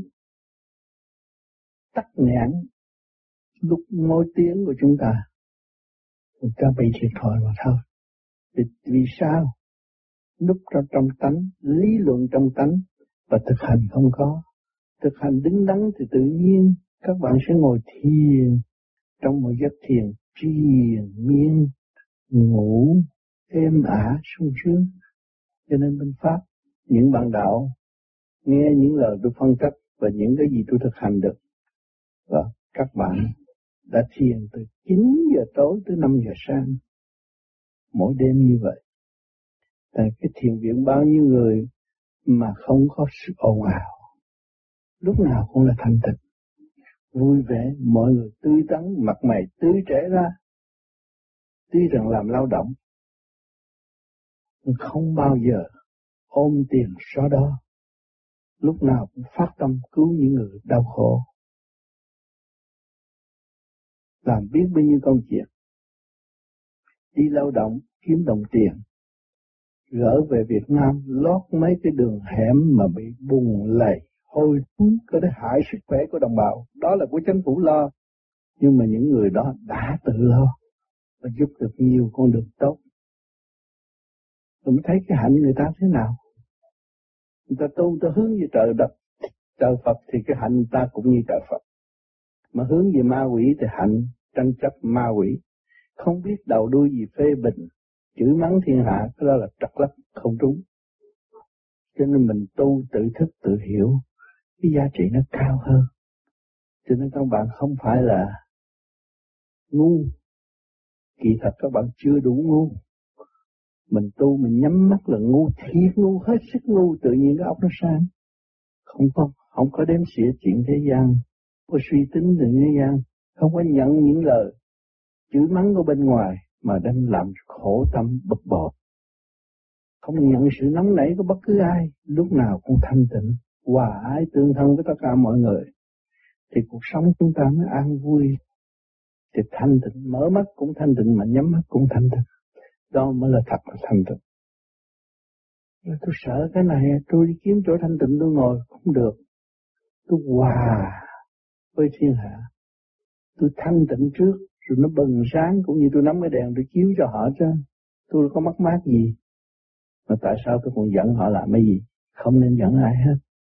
tắc nghẽn lúc môi tiếng của chúng ta bị thiệt thòi mà thôi. Vì sao? Lúc trong tánh, lý luận trong tánh và thực hành không có. Thực hành đứng đắn thì tự nhiên các bạn sẽ ngồi thiền trong một giấc thiền triền miên, ngủ êm ả sung sướng. Cho nên bên Pháp, những bạn đạo nghe những lời tôi phân tích và những cái gì tôi thực hành được. Và các bạn đã thiền từ 9 giờ tối tới 5 giờ sáng. Mỗi đêm như vậy. Tại cái thiền viện bao nhiêu người mà không có sự ồn ào. Lúc nào cũng là thanh tịnh, vui vẻ, mọi người tươi tắn, mặt mày tươi trẻ ra. Tuy rằng làm lao động, nhưng không bao giờ ôm tiền xóa đó, lúc nào cũng phát tâm cứu những người đau khổ, làm biết bao nhiêu công chuyện, đi lao động kiếm đồng tiền, gỡ về Việt Nam lót mấy cái đường hẻm mà bị bùn lầy hôi thối có thể hại sức khỏe của đồng bào, đó là của chính phủ lo, nhưng mà những người đó đã tự lo và giúp được nhiều con đường tốt. Rồi mới thấy cái hạnh người ta thế nào. Người ta tu, người ta hướng về trời đất, trời Phật thì cái hạnh người ta cũng như trời Phật. Mà hướng về ma quỷ thì hạnh tranh chấp ma quỷ, không biết đầu đuôi gì phê bình, chửi mắng thiên hạ, cái đó là trật lắc không trúng. Cho nên mình tu tự thức tự hiểu, cái giá trị nó cao hơn. Cho nên các bạn không phải là ngu, kỳ thật các bạn chưa đủ ngu. Mình tu mình nhắm mắt là ngu, thiệt ngu, hết sức ngu, tự nhiên cái óc nó sáng. Không có đếm xỉa chuyện thế gian, không có suy tính về thế gian, không có nhận những lời chửi mắng của bên ngoài mà đem làm khổ tâm bực bội. Không nhận sự nóng nảy của bất cứ ai, lúc nào cũng thanh tịnh, hòa ái tương thân với tất cả mọi người, thì cuộc sống chúng ta mới an vui. Thì thanh tịnh, mở mắt cũng thanh tịnh mà nhắm mắt cũng thanh tịnh. Đó mới là thật là thanh tịnh. Tôi sợ cái này, tôi đi kiếm chỗ thanh tịnh tôi ngồi không được. Tôi hòa với thiên hạ. Tôi thanh tịnh trước, rồi nó bừng sáng, cũng như tôi nắm cái đèn tôi chiếu cho họ chứ. Tôi có mất mát gì. Mà tại sao tôi còn giận họ làm cái gì? Không nên giận ai hết.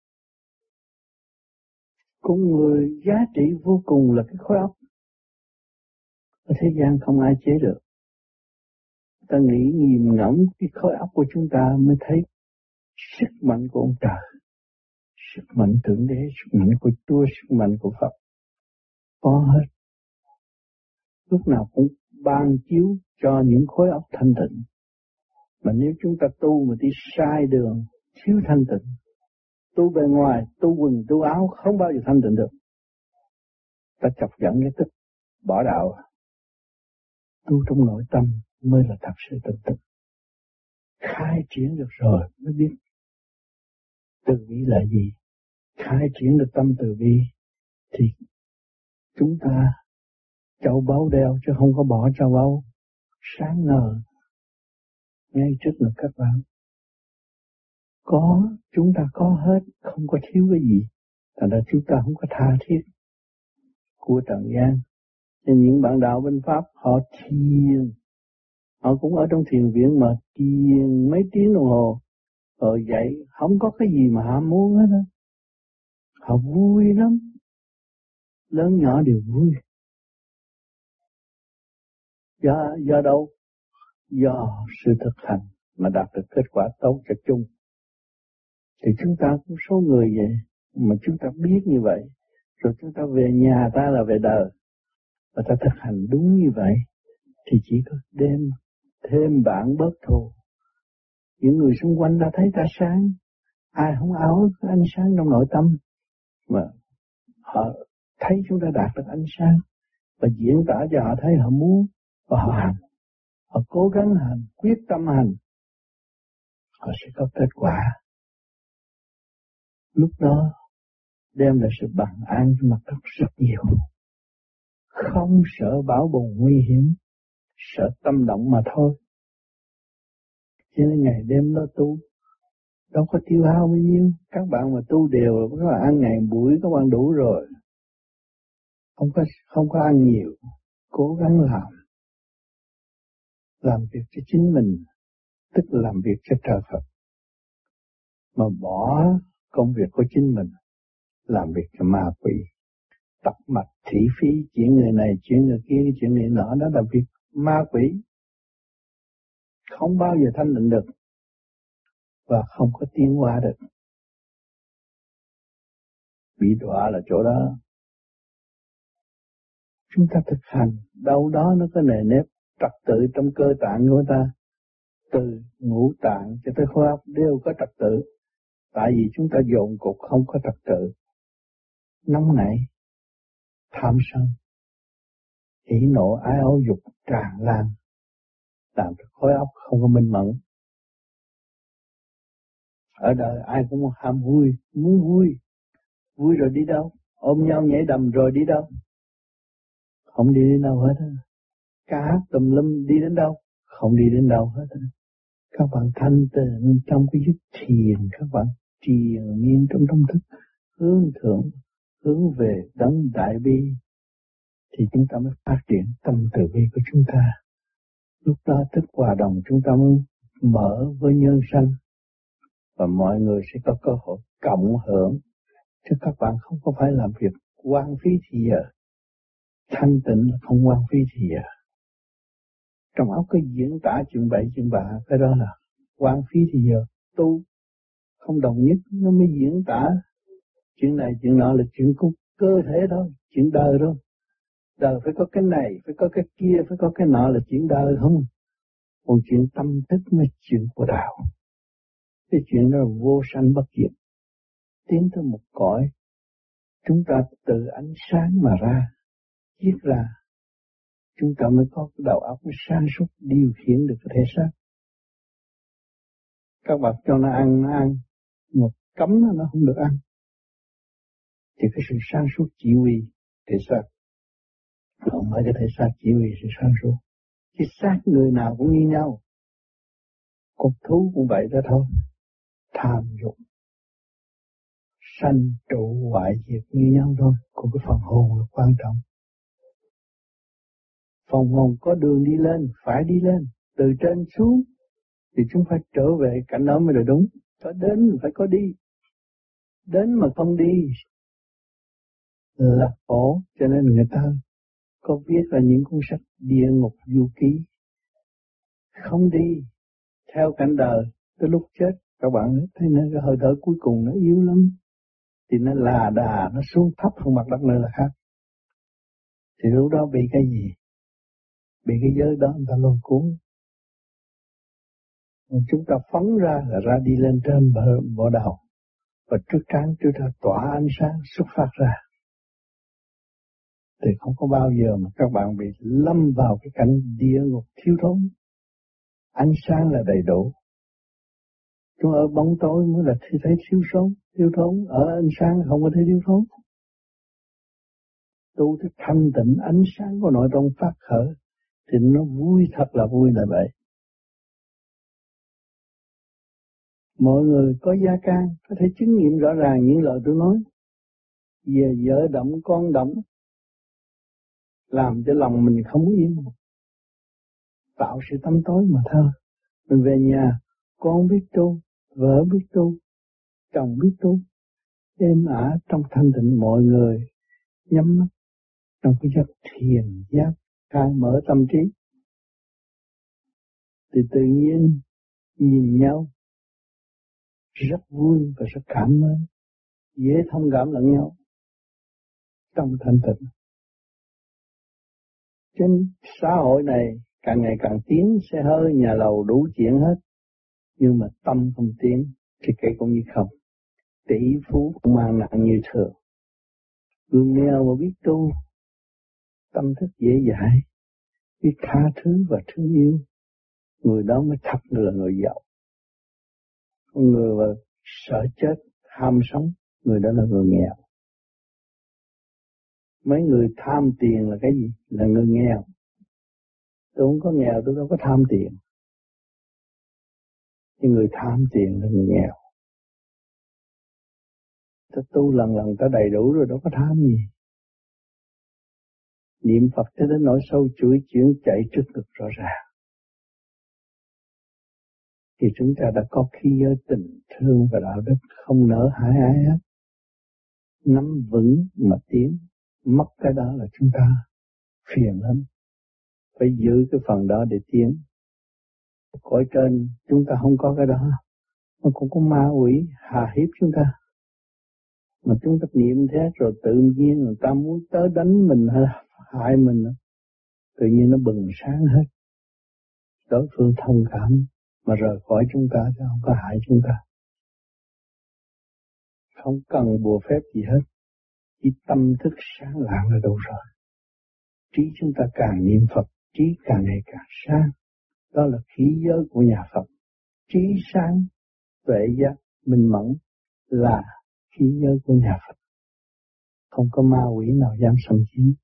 Con người giá trị vô cùng là cái khối óc. Ở thế gian không ai chế được. Ta nghĩ nghiền ngẫm cái khối óc của chúng ta mới thấy sức mạnh của ông trời, sức mạnh Thượng Đế, sức mạnh của Chúa, sức mạnh của Phật. Có hết. Lúc nào cũng ban chiếu cho những khối óc thanh tịnh. Mà nếu chúng ta tu mà đi sai đường, thiếu thanh tịnh, tu bề ngoài, tu quần, tu áo không bao giờ thanh tịnh được. Ta chọc giận cái tức, bỏ đạo. Tu trong nội tâm mới là thật sự tịnh tịnh. Khai triển được rồi mới biết từ bi là gì. Khai triển được tâm từ bi thì chúng ta châu báu đeo chứ không có bỏ châu báu. Sáng ngời ngay trước mặt các bạn. Có, chúng ta có hết, không có thiếu cái gì. Thành ra chúng ta không có tha thiết của trần gian. Nên những bạn đạo bên Pháp họ thiền, họ cũng ở trong thiền viện mà thiền mấy tiếng đồng hồ, rồi dậy không có cái gì mà họ muốn hết á. Họ vui lắm, lớn nhỏ đều vui. Do đâu? Do sự thực hành mà đạt được kết quả tốt cho chung. Thì chúng ta cũng số người vậy, mà chúng ta biết như vậy, rồi chúng ta về nhà ta là về đời, và ta thực hành đúng như vậy, thì chỉ có đem thêm bạn bớt thù. Những người xung quanh ta thấy ta sáng, ai không ao ước ánh sáng trong nội tâm, mà họ thấy chúng ta đạt được ánh sáng, và diễn tả cho họ thấy họ muốn, và họ hành, họ cố gắng hành, quyết tâm hành, họ sẽ có kết quả. Lúc đó đem lại sự bằng an cho mặt đất rất nhiều. Không sợ bão bùng nguy hiểm, sợ tâm động mà thôi. Cho nên ngày đêm đó tu, đâu có tiêu hao bao nhiêu. Các bạn mà tu đều, các bạn ăn ngày buổi các bạn đủ rồi. Không có ăn nhiều, cố gắng làm việc cho chính mình, tức là làm việc cho trời Phật. Mà bỏ công việc của chính mình, làm việc cho ma quỷ, tập mạch thị phi, chuyện người này, chuyện người kia, chuyện người nọ, đó là việc ma quỷ. Không bao giờ thanh định được, và không có tiến hóa được. Bị đọa là chỗ đó. Chúng ta thực hành, đâu đó nó có nề nếp, trật tự trong cơ tạng của ta. Từ ngũ tạng cho tới khối óc đều có trật tự. Tại vì chúng ta dồn cục không có trật tự. Nóng nảy, tham sân, hỉ nộ ái ố dục tràn lan, làm cho khối óc không có minh mẫn. Ở đời ai cũng ham vui, muốn vui. Vui rồi đi đâu? Ôm nhau nhảy đầm rồi đi đâu? Không đi đến đâu hết. Cá tùm lum đi đến đâu? Không đi đến đâu hết. Các bạn thanh tịnh trong cái giấc thiền, các bạn triền miên trong tâm thức, hướng thượng, hướng về đấng đại bi, thì chúng ta mới phát triển tâm từ bi của chúng ta. Lúc đó thức hòa đồng chúng ta mới mở với nhân sanh, và mọi người sẽ có cơ hội cộng hưởng, chứ các bạn không có phải làm việc hoang phí thì giờ. Thanh tịnh là không hoang phí thì giờ. Trong óc cái diễn tả chuyện bậy chuyện bạ, cái đó là hoang phí thì giờ. Tu không đồng nhất nó mới diễn tả chuyện này chuyện nọ, là chuyện của cơ thể thôi, chuyện đời thôi. Đời phải có cái này, phải có cái kia, phải có cái nọ là chuyện đời không. Còn chuyện tâm thức mới chuyện của đạo. Cái chuyện đó là vô sanh bất diệt. Tiến tới một cõi, chúng ta từ ánh sáng mà ra, viết ra, chúng ta mới có cái đầu óc sáng suốt điều khiển được cái thể xác. Các bạn cho nó ăn, một cấm nó không được ăn. Thì cái sự sáng suốt chỉ huy thể xác, không phải cái thể xác chỉ huy sự sáng suốt. Cái xác người nào cũng như nhau, con thú cũng vậy đó thôi. Tham dục, sanh trụ hoại diệt như nhau thôi. Còn cái phần hồn là quan trọng. Phần hồn có đường đi lên, phải đi lên, từ trên xuống, thì chúng phải trở về cảnh đó mới là đúng. Có đến phải có đi. Đến mà không đi là khổ. Cho nên người ta có viết là những cuốn sách địa ngục du ký. Không đi theo cảnh đời, tới lúc chết các bạn thấy nó cái hơi thở cuối cùng nó yếu lắm, thì nó là đà, nó xuống thấp hơn mặt đất nơi là khác. Thì lúc đó bị cái gì? Bị cái giới đó người ta lôi cuốn. Chúng ta phóng ra là ra đi lên trên bộ đầu, và trước trán chúng ta tỏa ánh sáng xuất phát ra. Thì không có bao giờ mà các bạn bị lâm vào cái cảnh địa ngục thiếu thốn. Ánh sáng là đầy đủ. Chúng ở bóng tối mới là thấy thiếu thốn. Ở ánh sáng không có thấy thiếu thốn. Tu thức thanh tịnh, ánh sáng của nội tâm phát khởi, thì nó vui, thật là vui là vậy. Mọi người có gia can có thể chứng nghiệm rõ ràng những lời tôi nói. Về vợ động, con động, làm cho lòng mình không yên, tạo sự tâm tối mà thôi. Mình về nhà, con biết tu, vợ biết tu, chồng biết tu, êm ả trong thanh tịnh, mọi người nhắm mắt trong cái giấc thiền giác, khai mở tâm trí, thì tự nhiên nhìn nhau rất vui và rất cảm ơn, dễ thông cảm lẫn nhau trong thanh tịnh. Trên xã hội này càng ngày càng tiến, xe hơi, nhà lầu đủ chuyện hết, nhưng mà tâm không tiến thì cái cũng như không. Tỷ phú cũng mang nặng như thường. Người nghèo mà biết tu, tâm thức dễ dãi, biết tha thứ và thương yêu, người đó mới thật là người giàu. Con người mà sợ chết, ham sống, người đó là người nghèo. Mấy người tham tiền là cái gì? Là người nghèo. Tôi không có nghèo, tôi đâu có tham tiền. Nhưng người tham tiền là người nghèo. Ta tu lần ta đầy đủ rồi, đâu có tham gì. Niệm Phật cho đến nỗi sâu chuỗi chuyển chạy trước ngực rõ ràng. Thì chúng ta đã có khí giới tình thương và đạo đức, không nỡ hại ai hết. Nắm vững mà tiến, mất cái đó là chúng ta phiền lắm. Phải giữ cái phần đó để tiến. Cõi trên chúng ta không có cái đó, nó cũng có ma quỷ hà hiếp chúng ta. Mà chúng ta niệm thế rồi tự nhiên người ta muốn tới đánh mình hay hại mình, tự nhiên nó bừng sáng hết. Đối phương thông cảm mà rời khỏi chúng ta chứ không có hại chúng ta. Không cần bùa phép gì hết, chỉ tâm thức sáng lạng là đủ rồi. Trí chúng ta càng niệm Phật, trí càng ngày càng sáng. Đó là khí giới của nhà Phật. Trí sáng, tuệ giác, minh mẫn là khí giới của nhà Phật. Không có ma quỷ nào dám xâm chiếm.